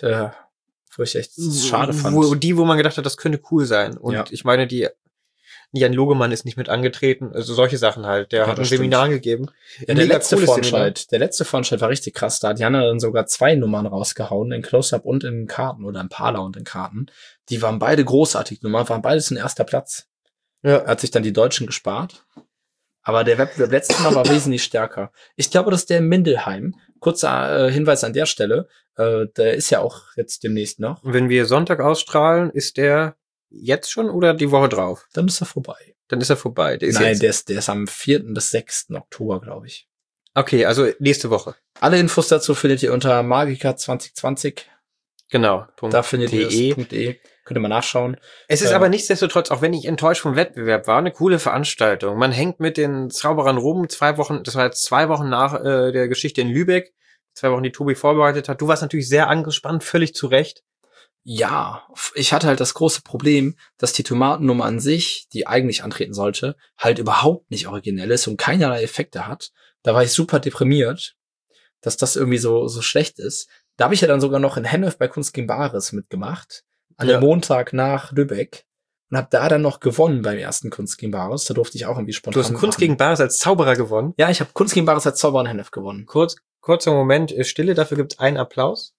schade fand. Wo man gedacht hat, das könnte cool sein. Und ja. Ich meine, Jan Logemann ist nicht mit angetreten, also solche Sachen halt. Der hat ein Seminar gegeben. Ja, der letzte Vorentscheid war richtig krass. Da hat Jana dann sogar 2 Nummern rausgehauen, in Close-Up und in Karten oder in Parler und in Karten. Die waren beide großartig Nummern, waren beides in 1. Platz. Ja. Er hat sich dann die Deutschen gespart. Aber der Wettbewerb letztes Mal war wesentlich stärker. Ich glaube, dass der in Mindelheim, kurzer Hinweis an der Stelle, der ist ja auch jetzt demnächst noch. Und wenn wir Sonntag ausstrahlen, ist der jetzt schon oder die Woche drauf? Dann ist er vorbei. Der ist am 4. bis 6. Oktober, glaube ich. Okay, also nächste Woche. Alle Infos dazu findet ihr unter Magica 2020. Genau. Da findet ihr das. Könnt ihr mal nachschauen. Es ist aber nichtsdestotrotz, auch wenn ich enttäuscht vom Wettbewerb war, eine coole Veranstaltung. Man hängt mit den Zauberern rum, 2 Wochen, das war jetzt 2 Wochen nach der Geschichte in Lübeck, 2 Wochen, die Tobi vorbereitet hat. Du warst natürlich sehr angespannt, völlig zu Recht. Ja, ich hatte halt das große Problem, dass die Tomatennummer an sich, die eigentlich antreten sollte, halt überhaupt nicht originell ist und keinerlei Effekte hat. Da war ich super deprimiert, dass das irgendwie so schlecht ist. Da habe ich ja dann sogar noch in Hennef bei Kunst gegen Bares mitgemacht, an dem Montag nach Lübeck, und habe da dann noch gewonnen beim ersten Kunst gegen Bares. Da durfte ich auch irgendwie spontan. Du hast Kunst gegen Bares als Zauberer gewonnen? Ja, ich habe Kunst gegen Bares als Zauberer in Hennef gewonnen. Kurzer Moment Stille, dafür gibt's einen Applaus.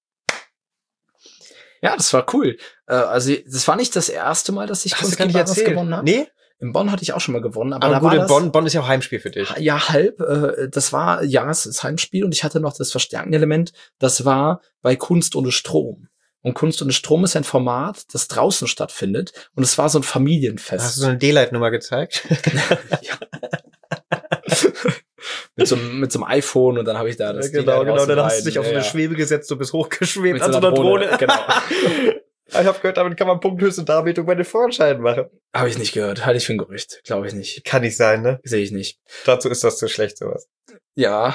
Ja, das war cool. Also das war nicht das erste Mal, dass ich Kunst gegen Bares gewonnen habe. Nee? In Bonn hatte ich auch schon mal gewonnen. Aber da gut, war Bonn ist ja auch Heimspiel für dich. Ja, halb. Es ist Heimspiel und ich hatte noch das verstärkende Element. Das war bei Kunst ohne Strom. Und Kunst ohne Strom ist ein Format, das draußen stattfindet. Und es war so ein Familienfest. Hast du so eine D-Light-Nummer gezeigt? Ja. mit so einem iPhone und dann habe ich da das. Ja, genau. Dann hast du dich auf so eine Schwebe gesetzt, du bist hochgeschwebt an so einer Drohne. Genau. Ich habe gehört, damit kann man Punkthöchste Darbietung bei den Vorentscheiden machen. Habe ich nicht gehört. Halte ich für ein Gerücht. Glaube ich nicht. Kann nicht sein, ne? Sehe ich nicht. Dazu ist das zu schlecht, sowas. Ja.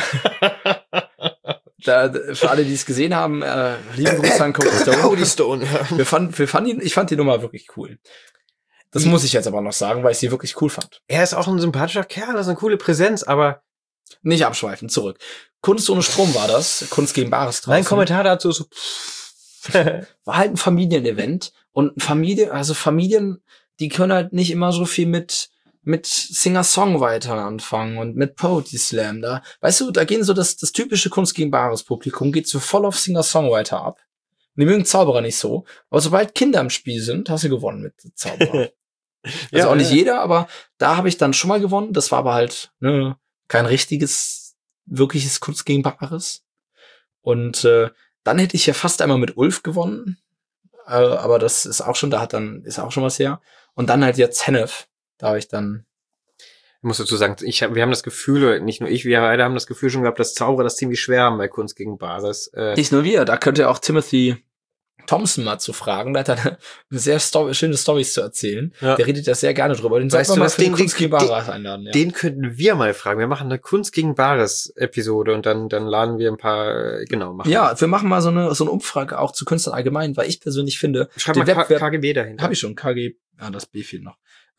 Für alle, die es gesehen haben, lieben Grüße an Cody Stone. Ich fand die Nummer wirklich cool. Das muss ich jetzt aber noch sagen, weil ich sie wirklich cool fand. Er ist auch ein sympathischer Kerl, das ist eine coole Präsenz, aber nicht abschweifen, zurück. Kunst ohne Strom war das. Kunst gegen Bares draußen. Mein Kommentar dazu ist so war halt ein Familienevent und Familien, die können halt nicht immer so viel mit Singer-Songwriter anfangen und mit Poetry Slam da. Weißt du, da gehen so das typische Kunst gegen Bares Publikum geht so voll auf Singer-Songwriter ab. Und die mögen Zauberer nicht so. Aber sobald Kinder im Spiel sind, hast du gewonnen mit Zauberer. Also auch nicht jeder, aber da habe ich dann schon mal gewonnen. Das war aber halt kein wirkliches Kunst gegen Bares. Und dann hätte ich ja fast einmal mit Ulf gewonnen. Aber das ist auch schon, ist auch schon was her. Und dann halt jetzt Hennef. Da habe ich dann. Ich muss dazu sagen, wir haben das Gefühl, oder nicht nur ich, wir beide haben das Gefühl schon gehabt, dass Zauberer das ziemlich schwer haben bei Kunst gegen Bares. Nicht nur wir, da könnt ihr auch Timothy Thompson mal zu fragen. Der hat eine sehr schöne Storys zu erzählen. Ja. Der redet da sehr gerne drüber. Den weißt du mal was, für den Kunst gegen Bares einladen. Ja. Den könnten wir mal fragen. Wir machen eine Kunst gegen Bares Episode und dann laden wir ein paar, machen. Ja, wir machen mal so eine Umfrage auch zu Künstlern allgemein, weil ich persönlich finde, schreib mal KGB dahinter. Habe ich schon, KG, das B fehlt noch.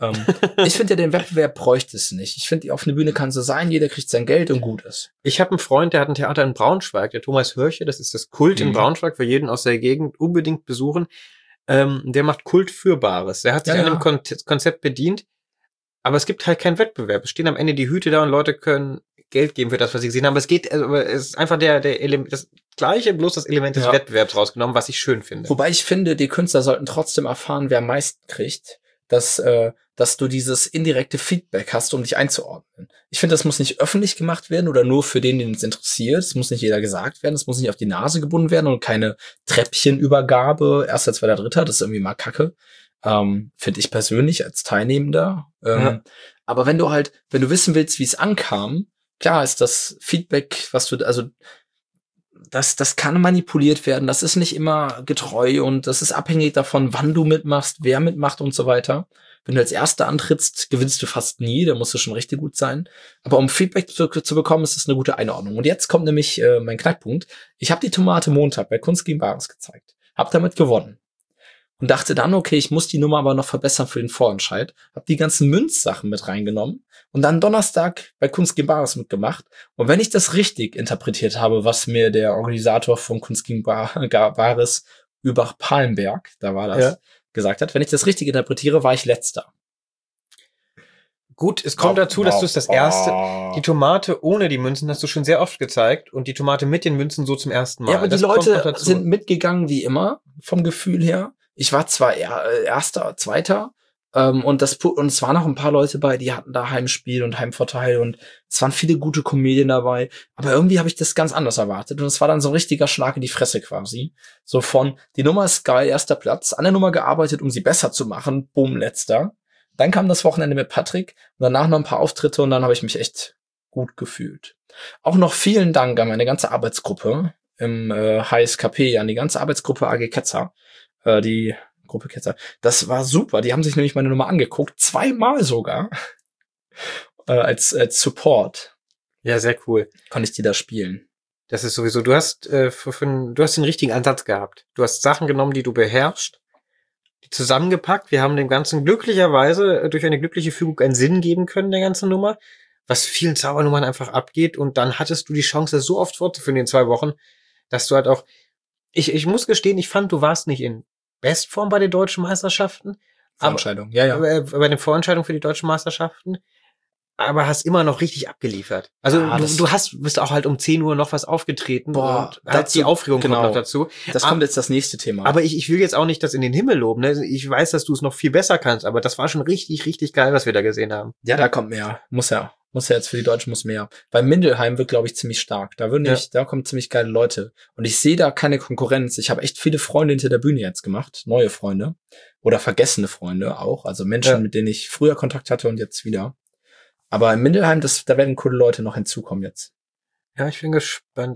Ich finde ja, den Wettbewerb bräuchte es nicht. Ich finde, auf eine Bühne kann so sein, jeder kriegt sein Geld und gut ist. Ich habe einen Freund, der hat ein Theater in Braunschweig, der Thomas Hörche, das ist das Kult in Braunschweig, für jeden aus der Gegend unbedingt besuchen. Der macht Kult für Bares. Der hat sich an dem Konzept bedient, aber es gibt halt keinen Wettbewerb. Es stehen am Ende die Hüte da und Leute können Geld geben für das, was sie gesehen haben. Aber es ist einfach das Gleiche, bloß das Element des Wettbewerbs rausgenommen, was ich schön finde. Wobei ich finde, die Künstler sollten trotzdem erfahren, wer am meisten kriegt, dass du dieses indirekte Feedback hast, um dich einzuordnen. Ich finde, das muss nicht öffentlich gemacht werden oder nur für den es interessiert. Es muss nicht jeder gesagt werden. Es muss nicht auf die Nase gebunden werden und keine Treppchenübergabe, erster, zweiter, dritter. Das ist irgendwie mal Kacke. Finde ich persönlich als Teilnehmender. Aber wenn du wissen willst, wie es ankam, klar ist das Feedback, das kann manipuliert werden. Das ist nicht immer getreu und das ist abhängig davon, wann du mitmachst, wer mitmacht und so weiter. Wenn du als Erster antrittst, gewinnst du fast nie, da musst du schon richtig gut sein. Aber um Feedback zu bekommen, ist das eine gute Einordnung. Und jetzt kommt nämlich mein Knackpunkt. Ich habe die Tomate Montag bei Kunst gegen Bares gezeigt. Hab damit gewonnen. Und dachte dann, okay, ich muss die Nummer aber noch verbessern für den Vorentscheid. Hab die ganzen Münzsachen mit reingenommen und dann Donnerstag bei Kunst gegen Bares mitgemacht. Und wenn ich das richtig interpretiert habe, was mir der Organisator von Kunst gegen Bares über Palmberg, da war das, gesagt hat, wenn ich das richtig interpretiere, war ich Letzter. Gut, es kommt dazu, dass du es das erste, die Tomate ohne die Münzen hast du schon sehr oft gezeigt und die Tomate mit den Münzen so zum ersten Mal. Ja, aber die Leute sind mitgegangen wie immer, vom Gefühl her. Ich war zwar Erster, Zweiter, und es waren noch ein paar Leute bei, die hatten da Heimspiel und Heimvorteil und es waren viele gute Komödien dabei, aber irgendwie habe ich das ganz anders erwartet und es war dann so ein richtiger Schlag in die Fresse quasi. So von, die Nummer ist geil, erster Platz, an der Nummer gearbeitet, um sie besser zu machen, bumm, letzter. Dann kam das Wochenende mit Patrick und danach noch ein paar Auftritte und dann habe ich mich echt gut gefühlt. Auch noch vielen Dank an meine ganze Arbeitsgruppe im HSKP, an die ganze Arbeitsgruppe AG Ketzer, die Gruppe Ketzer. Das war super. Die haben sich nämlich meine Nummer angeguckt, 2-mal sogar, als Support. Ja, sehr cool. Konnte ich die da spielen. Das ist sowieso, du hast den richtigen Ansatz gehabt. Du hast Sachen genommen, die du beherrschst, die zusammengepackt. Wir haben dem Ganzen glücklicherweise durch eine glückliche Fügung einen Sinn geben können, der ganzen Nummer, was vielen Zaubernummern einfach abgeht. Und dann hattest du die Chance, das so oft fortzuführen in 2 Wochen, dass du halt auch, ich muss gestehen, ich fand, du warst nicht in Bestform bei den deutschen Meisterschaften. Vorentscheidung, bei den Vorentscheidungen für die deutschen Meisterschaften. Aber hast immer noch richtig abgeliefert. Also bist auch halt um 10 Uhr noch was aufgetreten. Boah, und halt die Aufregung kommt noch dazu. Das kommt jetzt das nächste Thema. Aber ich will jetzt auch nicht das in den Himmel loben. Ne? Ich weiß, dass du es noch viel besser kannst, aber das war schon richtig, richtig geil, was wir da gesehen haben. Ja, da kommt mehr. Muss ja jetzt für die Deutschen muss mehr. Bei Mindelheim wird, glaube ich, ziemlich stark. Da kommen ziemlich geile Leute. Und ich sehe da keine Konkurrenz. Ich habe echt viele Freunde hinter der Bühne jetzt gemacht. Neue Freunde. Oder vergessene Freunde auch. Also Menschen, mit denen ich früher Kontakt hatte und jetzt wieder. Aber in Mindelheim, da werden coole Leute noch hinzukommen jetzt. Ja, ich bin gespannt.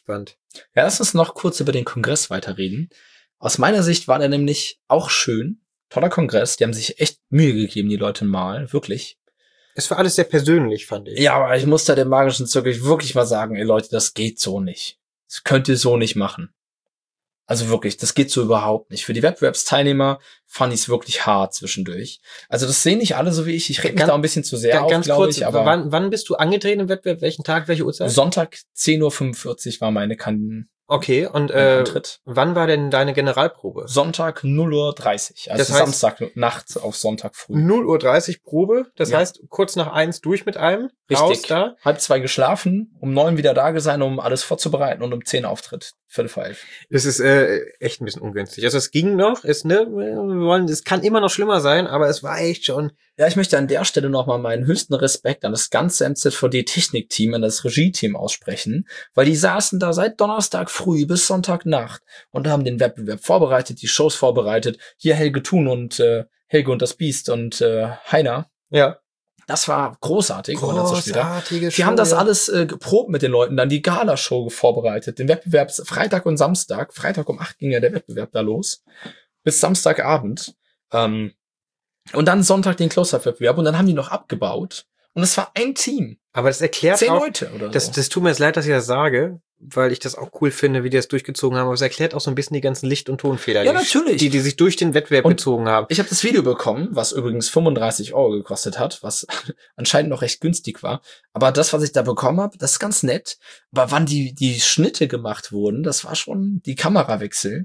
Ja, lass uns noch kurz über den Kongress weiterreden. Aus meiner Sicht war der nämlich auch schön. Toller Kongress. Die haben sich echt Mühe gegeben, die Leute mal. Wirklich. Es war alles sehr persönlich, fand ich. Ja, aber ich muss da dem magischen Zirkel wirklich mal sagen, ey Leute, das geht so nicht. Das könnt ihr so nicht machen. Also wirklich, das geht so überhaupt nicht. Für die Wettbewerbsteilnehmer fand ich es wirklich hart zwischendurch. Also das sehen nicht alle so wie ich. Ich reg mich da ein bisschen zu sehr auf, glaube ich. Aber wann bist du angetreten im Wettbewerb? Welchen Tag, welche Uhrzeit? Sonntag 10:45 Uhr war meine Okay, und wann war denn deine Generalprobe? Sonntag 0:30 Uhr, also das heißt, Samstag nachts auf Sonntag früh. 0:30 Uhr Probe, das heißt kurz nach 1 durch mit einem, richtig, da. 1:30 geschlafen, um 9 wieder da sein, um alles vorzubereiten und um 10 Auftritt, 11:45. Das ist echt ein bisschen ungünstig. Also es ging noch, es kann immer noch schlimmer sein, aber es war echt schon. Ja, ich möchte an der Stelle nochmal meinen höchsten Respekt an das ganze MZVD-Technikteam, an das Regie-Team aussprechen, weil die saßen da seit Donnerstag früh bis Sonntagnacht und haben den Wettbewerb vorbereitet, die Shows vorbereitet. Hier Helge Thun und Helge und das Biest und Heiner. Ja. Das war großartig. Wir haben das alles geprobt mit den Leuten, dann die Gala-Show vorbereitet, den Wettbewerb Freitag und Samstag. Freitag um 8 ging ja der Wettbewerb da los. Bis Samstagabend. Und dann Sonntag den Close-Up-Wettbewerb und dann haben die noch abgebaut. Und es war ein Team. Aber das erklärt 10 auch, Leute oder so. Das tut mir jetzt leid, dass ich das sage. weil ich das auch cool finde, wie die das durchgezogen haben. Aber es erklärt auch so ein bisschen die ganzen Licht- und Tonfehler, ja, natürlich. Die sich durch den Wettbewerb gezogen haben. Ich habe das Video bekommen, was übrigens 35 € gekostet hat, was anscheinend noch recht günstig war. Aber das, was ich da bekommen habe, das ist ganz nett. Aber wann die Schnitte gemacht wurden, das war schon die Kamerawechsel.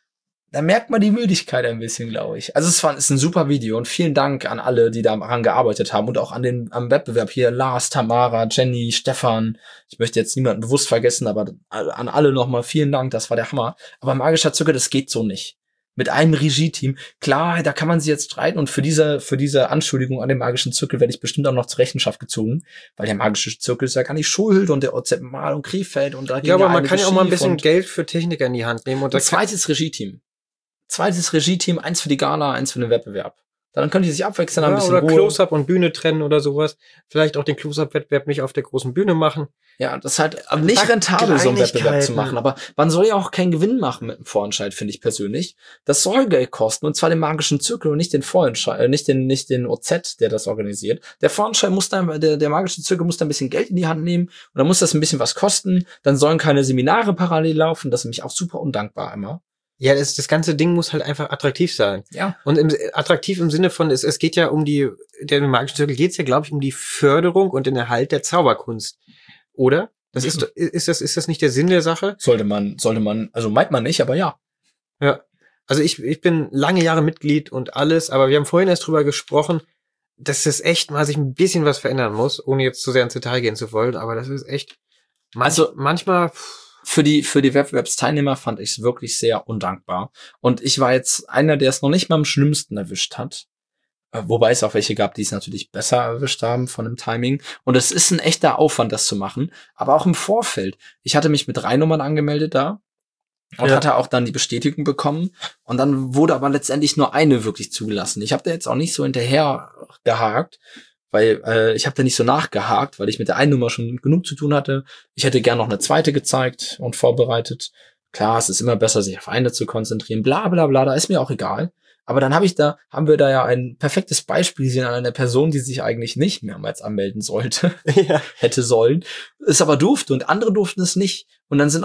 Da merkt man die Müdigkeit ein bisschen, glaube ich. Also ist ein super Video und vielen Dank an alle, die daran gearbeitet haben und auch am Wettbewerb hier. Lars, Tamara, Jenny, Stefan. Ich möchte jetzt niemanden bewusst vergessen, aber an alle nochmal vielen Dank, das war der Hammer. Aber Magischer Zirkel, das geht so nicht. Mit einem Regie-Team. Klar, da kann man sich jetzt streiten und für diese Anschuldigung an den Magischen Zirkel werde ich bestimmt auch noch zur Rechenschaft gezogen, weil der Magische Zirkel ist ja gar nicht schuld und der OZ Mal und Krefeld und da ja, aber man kann ja auch mal ein bisschen Geld für Techniker in die Hand nehmen. Und ein zweites Regie-Team. Zweites Regie-Team, eins für die Gala, eins für den Wettbewerb. Dann können die sich abwechseln, ja, ein bisschen oder Ruhe. Close-Up und Bühne trennen oder sowas. Vielleicht auch den Close-Up-Wettbewerb nicht auf der großen Bühne machen. Ja, das ist halt nicht rentabel, so einen Wettbewerb zu machen. Aber man soll ja auch keinen Gewinn machen mit dem Vorentscheid, finde ich persönlich. Das soll Geld kosten, und zwar den Magischen Zirkel und nicht den Vorentscheid, nicht den OZ, der das organisiert. Der Vorentscheid muss dann, der Magische Zirkel muss da ein bisschen Geld in die Hand nehmen und dann muss das ein bisschen was kosten. Dann sollen keine Seminare parallel laufen. Das ist nämlich auch super undankbar immer. Ja, das ganze Ding muss halt einfach attraktiv sein. Ja. Und attraktiv im Sinne von, es geht ja der Magischen Zirkel geht's ja, glaube ich, um die Förderung und den Erhalt der Zauberkunst. Oder? Ist das nicht der Sinn der Sache? Sollte man, also meint man nicht, aber ja. Ja. Also ich bin lange Jahre Mitglied und alles, aber wir haben vorhin erst drüber gesprochen, dass das echt mal sich ein bisschen was verändern muss, ohne jetzt zu sehr ins Detail gehen zu wollen, aber das ist echt, manchmal, Für die Wettbewerbsteilnehmer fand ich es wirklich sehr undankbar. Und ich war jetzt einer, der es noch nicht mal am schlimmsten erwischt hat. Wobei es auch welche gab, die es natürlich besser erwischt haben von dem Timing. Und es ist ein echter Aufwand, das zu machen. Aber auch im Vorfeld. Ich hatte mich mit 3 Nummern angemeldet da. Und hatte auch dann die Bestätigung bekommen. Und dann wurde aber letztendlich nur eine wirklich zugelassen. Ich habe da jetzt auch nicht so hinterher gehakt. Weil ich habe da nicht so nachgehakt, weil ich mit der einen Nummer schon genug zu tun hatte. Ich hätte gern noch eine zweite gezeigt und vorbereitet. Klar, es ist immer besser, sich auf eine zu konzentrieren. Bla bla bla, da ist mir auch egal. Aber dann haben wir da ja ein perfektes Beispiel gesehen an einer Person, die sich eigentlich nicht mehrmals anmelden sollte. Ja. Hätte sollen. Es aber durfte und andere durften es nicht. Und dann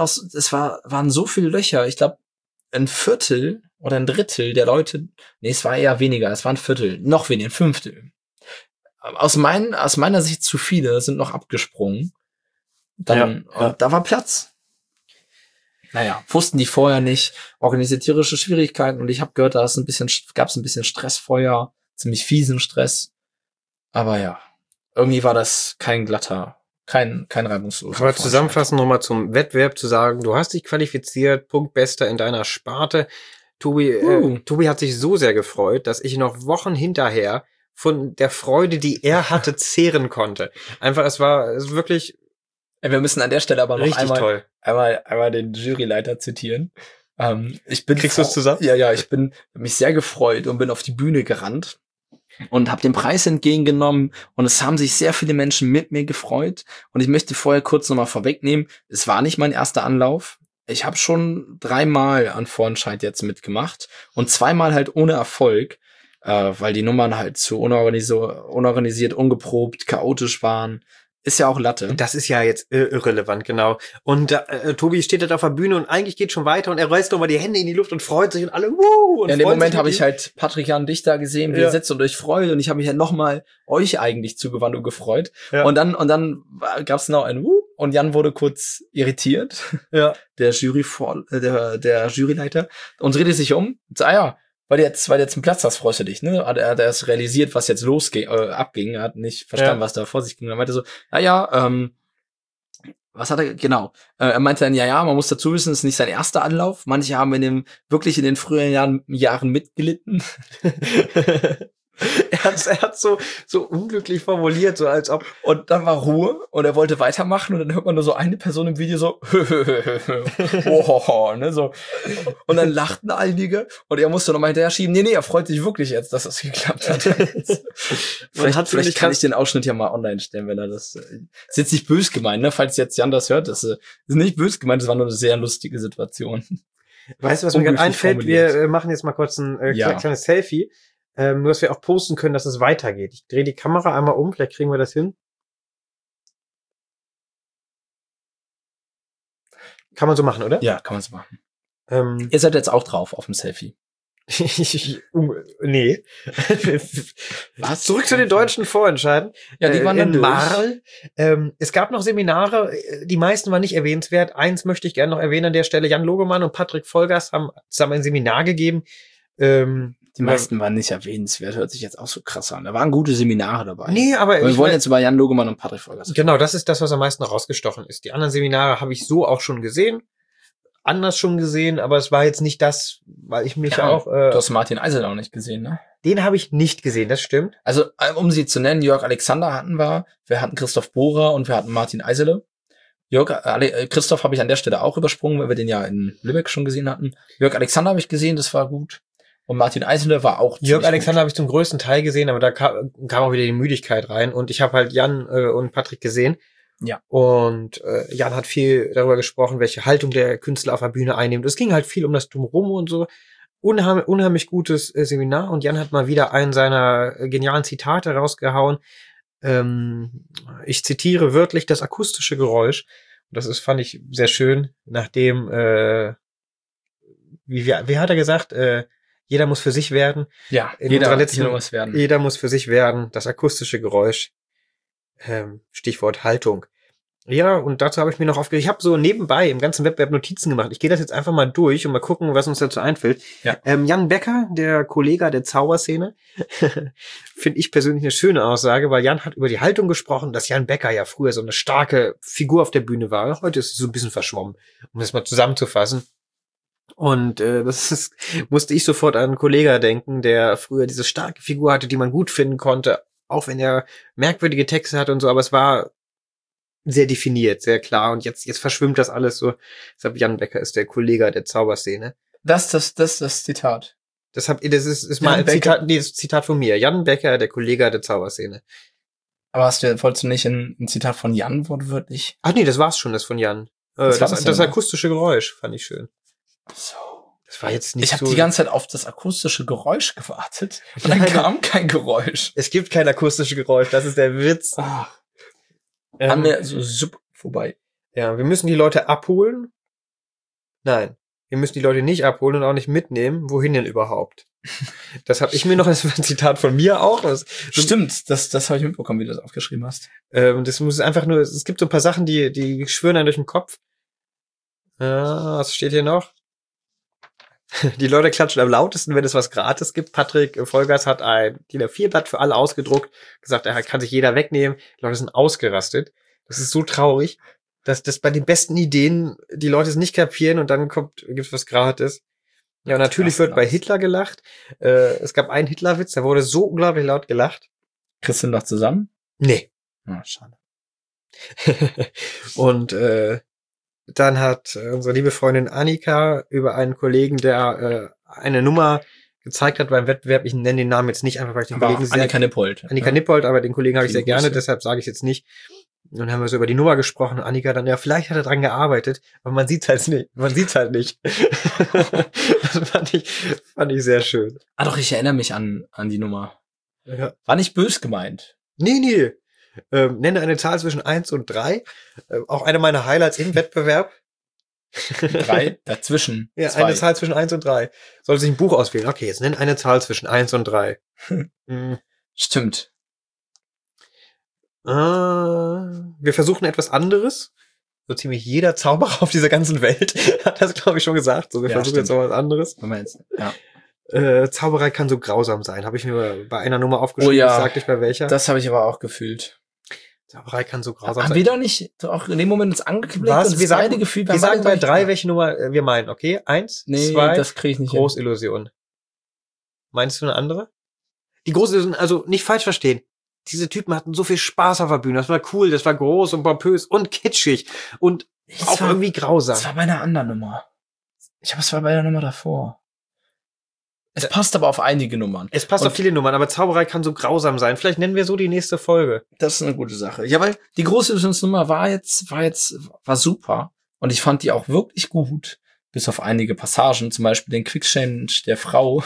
waren so viele Löcher. Ich glaube, ein Viertel oder ein Drittel der Leute, es war eher weniger, es war ein Viertel, noch weniger, ein Fünftel. Aus meiner Sicht zu viele sind noch abgesprungen. Und da war Platz. Naja, wussten die vorher nicht. Organisatorische Schwierigkeiten. Und ich habe gehört, gab's ein bisschen Stress vorher. Ziemlich fiesen Stress. Aber ja, irgendwie war das kein reibungsloser. Aber zusammenfassend nochmal zum Wettbewerb zu sagen, du hast dich qualifiziert, Punktbester in deiner Sparte. Tobi hat sich so sehr gefreut, dass ich noch Wochen hinterher von der Freude, die er hatte, zehren konnte. Einfach, es war wirklich. Wir müssen an der Stelle aber noch einmal den Juryleiter zitieren. Kriegst du es zusammen? Ja, ich bin mich sehr gefreut und bin auf die Bühne gerannt und habe den Preis entgegengenommen und es haben sich sehr viele Menschen mit mir gefreut und ich möchte vorher kurz nochmal vorwegnehmen, es war nicht mein erster Anlauf. Ich habe schon 3-mal an Vorentscheid jetzt mitgemacht und 2-mal halt ohne Erfolg. Weil die Nummern halt zu unorganisiert, ungeprobt, chaotisch waren. Ist ja auch Latte. Das ist ja jetzt irrelevant, genau. Und Tobi steht da auf der Bühne und eigentlich geht schon weiter und er reißt nochmal die Hände in die Luft und freut sich und alle und in dem Moment habe ich halt Patrick Jan dich da gesehen, wie ihr sitzt und euch freut und ich habe mich halt nochmal euch eigentlich zugewandt und gefreut. Ja. Und dann gab's noch ein und Jan wurde kurz irritiert. Ja. Der Juryleiter und drehte sich um und sagt, weil du jetzt einen Platz hast, freust du dich, ne? Hat er das realisiert, was jetzt abging. Er hat nicht verstanden, was da vor sich ging. Er meinte so, was hat er, genau. Er meinte dann, man muss dazu wissen, es ist nicht sein erster Anlauf. Manche haben wirklich in den früheren Jahren mitgelitten. Er hat so unglücklich formuliert, so als ob. Und dann war Ruhe und er wollte weitermachen und dann hört man nur so eine Person im Video so, ne, so. Und dann lachten einige und er musste nochmal hinterher schieben. Nee, er freut sich wirklich jetzt, dass das geklappt hat. Vielleicht kann ich den Ausschnitt ja mal online stellen, wenn er das, ist jetzt nicht böse gemeint, ne, falls jetzt Jan das hört, das ist nicht böse gemeint, das war nur eine sehr lustige Situation. Weißt du, was mir gerade einfällt? Wir machen jetzt mal kurz ein kleines Selfie. Nur, dass wir auch posten können, dass es weitergeht. Ich drehe die Kamera einmal um, vielleicht kriegen wir das hin. Kann man so machen, oder? Ja, kann man so machen. Ihr seid jetzt auch drauf auf dem Selfie. Nee. Was? Zurück zu den deutschen Vorentscheiden. Ja, die waren dann in Marl. Es gab noch Seminare, die meisten waren nicht erwähnenswert. Eins möchte ich gerne noch erwähnen an der Stelle. Jan Logemann und Patrick Vollgas haben zusammen ein Seminar gegeben. Die meisten waren nicht erwähnenswert, hört sich jetzt auch so krass an. Da waren gute Seminare dabei. Nee, aber wir wollen jetzt über Jan Logemann und Patrick Vollgas. Genau, das ist das, was am meisten rausgestochen ist. Die anderen Seminare habe ich so auch schon gesehen. Anders schon gesehen, aber es war jetzt nicht das, weil ich mich auch... du hast Martin Eisel auch nicht gesehen, ne? Den habe ich nicht gesehen, das stimmt. Also, um sie zu nennen, Jörg Alexander hatten wir Christoph Bohrer und wir hatten Martin Eisele. Christoph habe ich an der Stelle auch übersprungen, weil wir den ja in Lübeck schon gesehen hatten. Jörg Alexander habe ich gesehen, das war gut. Und Martin Eisele war auch Jörg Alexander habe ich zum größten Teil gesehen, aber da kam auch wieder die Müdigkeit rein. Und ich habe halt Jan und Patrick gesehen. Ja. Und Jan hat viel darüber gesprochen, welche Haltung der Künstler auf der Bühne einnimmt. Es ging halt viel um das Drumherum und so. Unheimlich gutes Seminar. Und Jan hat mal wieder einen seiner genialen Zitate rausgehauen. Ich zitiere wörtlich das akustische Geräusch. Und das fand ich sehr schön, nachdem, wie hat er gesagt, jeder muss für sich werden. Ja, jeder muss werden. Jeder muss für sich werden. Das akustische Geräusch. Stichwort Haltung. Ja, und dazu habe ich mir noch aufgehört. Ich habe so nebenbei im ganzen Wettbewerb Notizen gemacht. Ich gehe das jetzt einfach mal durch und mal gucken, was uns dazu einfällt. Ja. Jan Becker, der Kollege der Zauberszene, finde ich persönlich eine schöne Aussage, weil Jan hat über die Haltung gesprochen, dass Jan Becker ja früher so eine starke Figur auf der Bühne war. Heute ist es so ein bisschen verschwommen, um das mal zusammenzufassen. Und musste ich sofort an einen Kollegen denken, der früher diese starke Figur hatte, die man gut finden konnte, auch wenn er merkwürdige Texte hat und so, aber es war sehr definiert, sehr klar. Und jetzt verschwimmt das alles so. Deshalb Jan Becker ist der Kollege der Zauberszene. Das Zitat. Das ist mal ein Zitat von mir. Jan Becker, der Kollege der Zauberszene. Aber wolltest du nicht ein Zitat von Jan wortwörtlich? Ach nee, das war's schon, das von Jan. Das akustische Geräusch fand ich schön. So. Das war jetzt nicht Ich habe die ganze Zeit auf das akustische Geräusch gewartet und dann kam kein Geräusch. Es gibt kein akustisches Geräusch, das ist der Witz. An mir so vorbei. Ja, wir müssen die Leute abholen. Nein, wir müssen die Leute nicht abholen und auch nicht mitnehmen. Wohin denn überhaupt? Das habe ich mir noch als Zitat von mir auch. Stimmt, das habe ich mitbekommen, wie du das aufgeschrieben hast. Das muss einfach nur, es gibt so ein paar Sachen, die schwirren einem durch den Kopf. Was steht hier noch? Die Leute klatschen am lautesten, wenn es was gratis gibt. Patrick Vollgas hat ein DIN A4-Blatt für alle ausgedruckt, gesagt, er kann sich jeder wegnehmen. Die Leute sind ausgerastet. Das ist so traurig, dass das bei den besten Ideen die Leute es nicht kapieren und dann gibt's was gratis. Ja, und natürlich wird bei Hitler gelacht. Es gab einen Hitlerwitz, da wurde so unglaublich laut gelacht. Kriegst du noch zusammen? Nee. Schade. Und dann hat unsere liebe Freundin Annika über einen Kollegen, der eine Nummer gezeigt hat beim Wettbewerb, ich nenne den Namen jetzt nicht, einfach weil ich den Kollegen sehr... Annika Nippold. Annika Nippold, aber den Kollegen habe ich sehr gerne, deshalb sage ich es jetzt nicht. Und dann haben wir so über die Nummer gesprochen. Annika dann, ja, vielleicht hat er dran gearbeitet, aber man sieht's halt nicht. Das fand ich sehr schön. Doch, ich erinnere mich an die Nummer. Ja. War nicht bös gemeint. Nee. Nenne eine Zahl zwischen 1 und 3. Auch eine meiner Highlights im Wettbewerb. 3 dazwischen. Ja, 2. Eine Zahl zwischen 1 und 3. Sollte sich ein Buch auswählen. Okay, jetzt nenn eine Zahl zwischen 1 und 3. Stimmt. Wir versuchen etwas anderes. So ziemlich jeder Zauberer auf dieser ganzen Welt hat das, glaube ich, schon gesagt. So, wir versuchen jetzt noch was anderes. Ja. Zauberei kann so grausam sein. Habe ich mir bei einer Nummer aufgeschrieben. Oh ja, sag ich bei welcher. Das habe ich aber auch gefühlt. Zauberei kann so grausam sein. Haben wir doch nicht auch in dem Moment uns angeklickt? Wir sagen bei 3, welche Nummer wir meinen, okay? 1, 2, das kriege ich nicht. Großillusion. Meinst du eine andere? Die Großillusion, also nicht falsch verstehen. Diese Typen hatten so viel Spaß auf der Bühne. Das war cool, das war groß und pompös und kitschig und auch irgendwie grausam. Das war bei einer anderen Nummer. Es war bei der Nummer davor. Es passt aber auf einige Nummern. Es passt auf viele Nummern, aber Zauberei kann so grausam sein. Vielleicht nennen wir so die nächste Folge. Das ist eine gute Sache. Ja, weil die Großillusionsnummer war super. Und ich fand die auch wirklich gut. Bis auf einige Passagen, zum Beispiel den Quick-Change der Frau.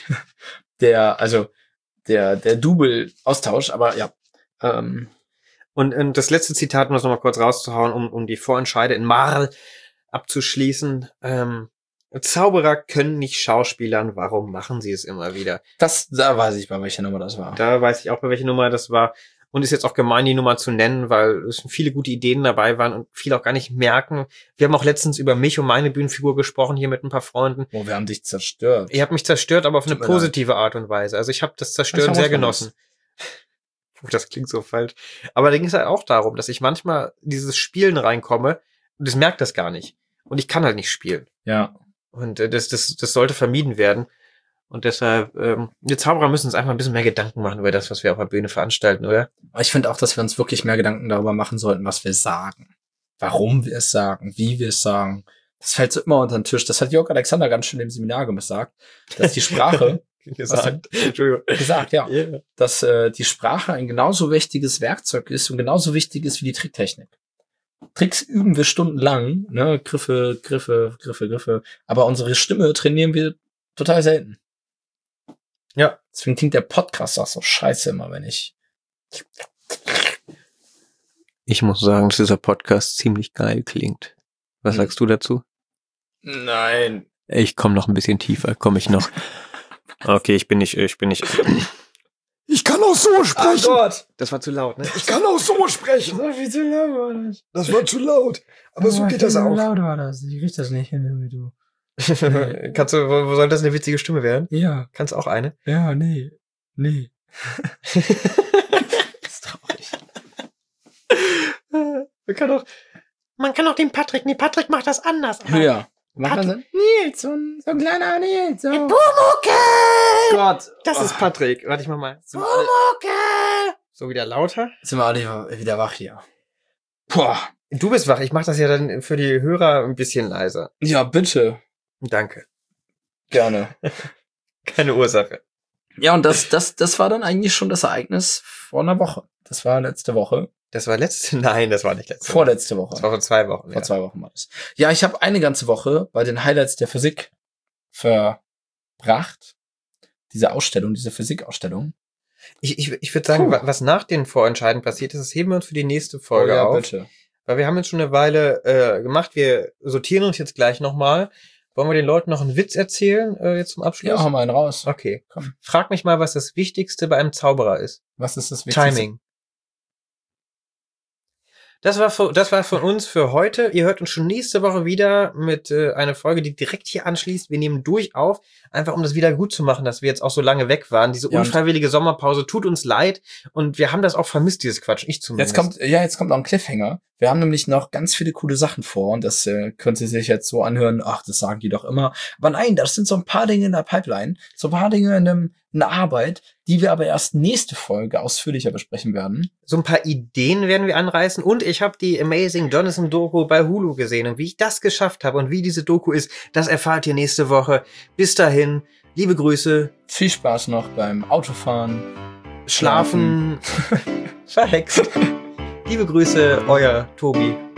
der Double-Austausch, aber ja. Und das letzte Zitat, um das nochmal kurz rauszuhauen, um die Vorentscheide in Marl abzuschließen. Zauberer können nicht schauspielern, warum machen sie es immer wieder? Da weiß ich, bei welcher Nummer das war. Da weiß ich auch, bei welcher Nummer das war. Und ist jetzt auch gemein, die Nummer zu nennen, weil es viele gute Ideen dabei waren und viele auch gar nicht merken. Wir haben auch letztens über mich und meine Bühnenfigur gesprochen, hier mit ein paar Freunden. Oh, wir haben dich zerstört. Ihr habt mich zerstört, aber auf eine positive Art und Weise. Also ich habe das Zerstören sehr genossen. Das klingt so falsch. Aber da ging es halt auch darum, dass ich manchmal dieses Spielen reinkomme und das merkt das gar nicht. Und ich kann halt nicht spielen. Ja. Und das sollte vermieden werden. Und deshalb, wir Zauberer müssen uns einfach ein bisschen mehr Gedanken machen über das, was wir auf der Bühne veranstalten, oder? Ich finde auch, dass wir uns wirklich mehr Gedanken darüber machen sollten, was wir sagen. Warum wir es sagen, wie wir es sagen. Das fällt so immer unter den Tisch. Das hat Jörg Alexander ganz schön im Seminar gesagt, dass die Sprache gesagt, ja. Yeah. Dass die Sprache ein genauso wichtiges Werkzeug ist und genauso wichtig ist wie die Tricktechnik. Tricks üben wir stundenlang, ne? Griffe. Aber unsere Stimme trainieren wir total selten. Ja. Deswegen klingt der Podcast auch so scheiße immer, wenn ich muss sagen, dass dieser Podcast ziemlich geil klingt. Was sagst du dazu? Nein. Ich komme noch ein bisschen tiefer, komme ich noch. Okay, ich bin nicht. Ich kann auch so sprechen. Oh Gott. Das war zu laut, ne? Ich kann auch so sprechen. So viel zu laut war das. Das war zu laut. Aber so geht das auch. laut war das. Ich krieg das nicht hin, wie du. Kannst du, wo soll das eine witzige Stimme werden? Ja. Kannst auch eine? Ja, nee. Das ist traurig. Man kann auch den Patrick. Nee, Patrick macht das anders. Ja. Macht man so? Nils, so ein kleiner Nils. So. Pumuckel! Gott. Das ist Patrick. Warte, ich mach mal. Pumuckel! So wieder lauter. Sind wir alle wieder wach hier. Boah. Du bist wach. Ich mach das ja dann für die Hörer ein bisschen leiser. Ja, bitte. Danke. Gerne. Keine Ursache. Ja, und das war dann eigentlich schon das Ereignis vor einer Woche. Das war letzte Woche. Nein, das war nicht letzte Woche. Vorletzte Woche. Das war vor 2 Wochen. Vor 2 Wochen war das. Ja, ich habe eine ganze Woche bei den Highlights der Physik verbracht. Diese Ausstellung, diese Physikausstellung. Ich würde sagen, was nach den Vorentscheiden passiert ist, das heben wir uns für die nächste Folge auf. Bitte. Weil wir haben jetzt schon eine Weile gemacht. Wir sortieren uns jetzt gleich nochmal. Wollen wir den Leuten noch einen Witz erzählen jetzt zum Abschluss? Ja, hau mal einen raus. Okay, komm. Frag mich mal, was das Wichtigste bei einem Zauberer ist. Was ist das Wichtigste? Timing. Das war von uns für heute. Ihr hört uns schon nächste Woche wieder mit einer Folge, die direkt hier anschließt. Wir nehmen durch auf, einfach um das wieder gut zu machen, dass wir jetzt auch so lange weg waren. Diese unfreiwillige Sommerpause tut uns leid und wir haben das auch vermisst, dieses Quatsch. Ich zumindest. Jetzt kommt noch ein Cliffhanger. Wir haben nämlich noch ganz viele coole Sachen vor und das können Sie sich jetzt so anhören. Ach, das sagen die doch immer. Aber nein, das sind so ein paar Dinge in der Pipeline, so ein paar Dinge in der Arbeit, die wir aber erst nächste Folge ausführlicher besprechen werden. So ein paar Ideen werden wir anreißen und ich habe die Amazing Journalism-Doku bei Hulu gesehen und wie ich das geschafft habe und wie diese Doku ist, das erfahrt ihr nächste Woche. Bis dahin, liebe Grüße. Viel Spaß noch beim Autofahren, Schlafen. Verhext. Liebe Grüße, euer Tobi.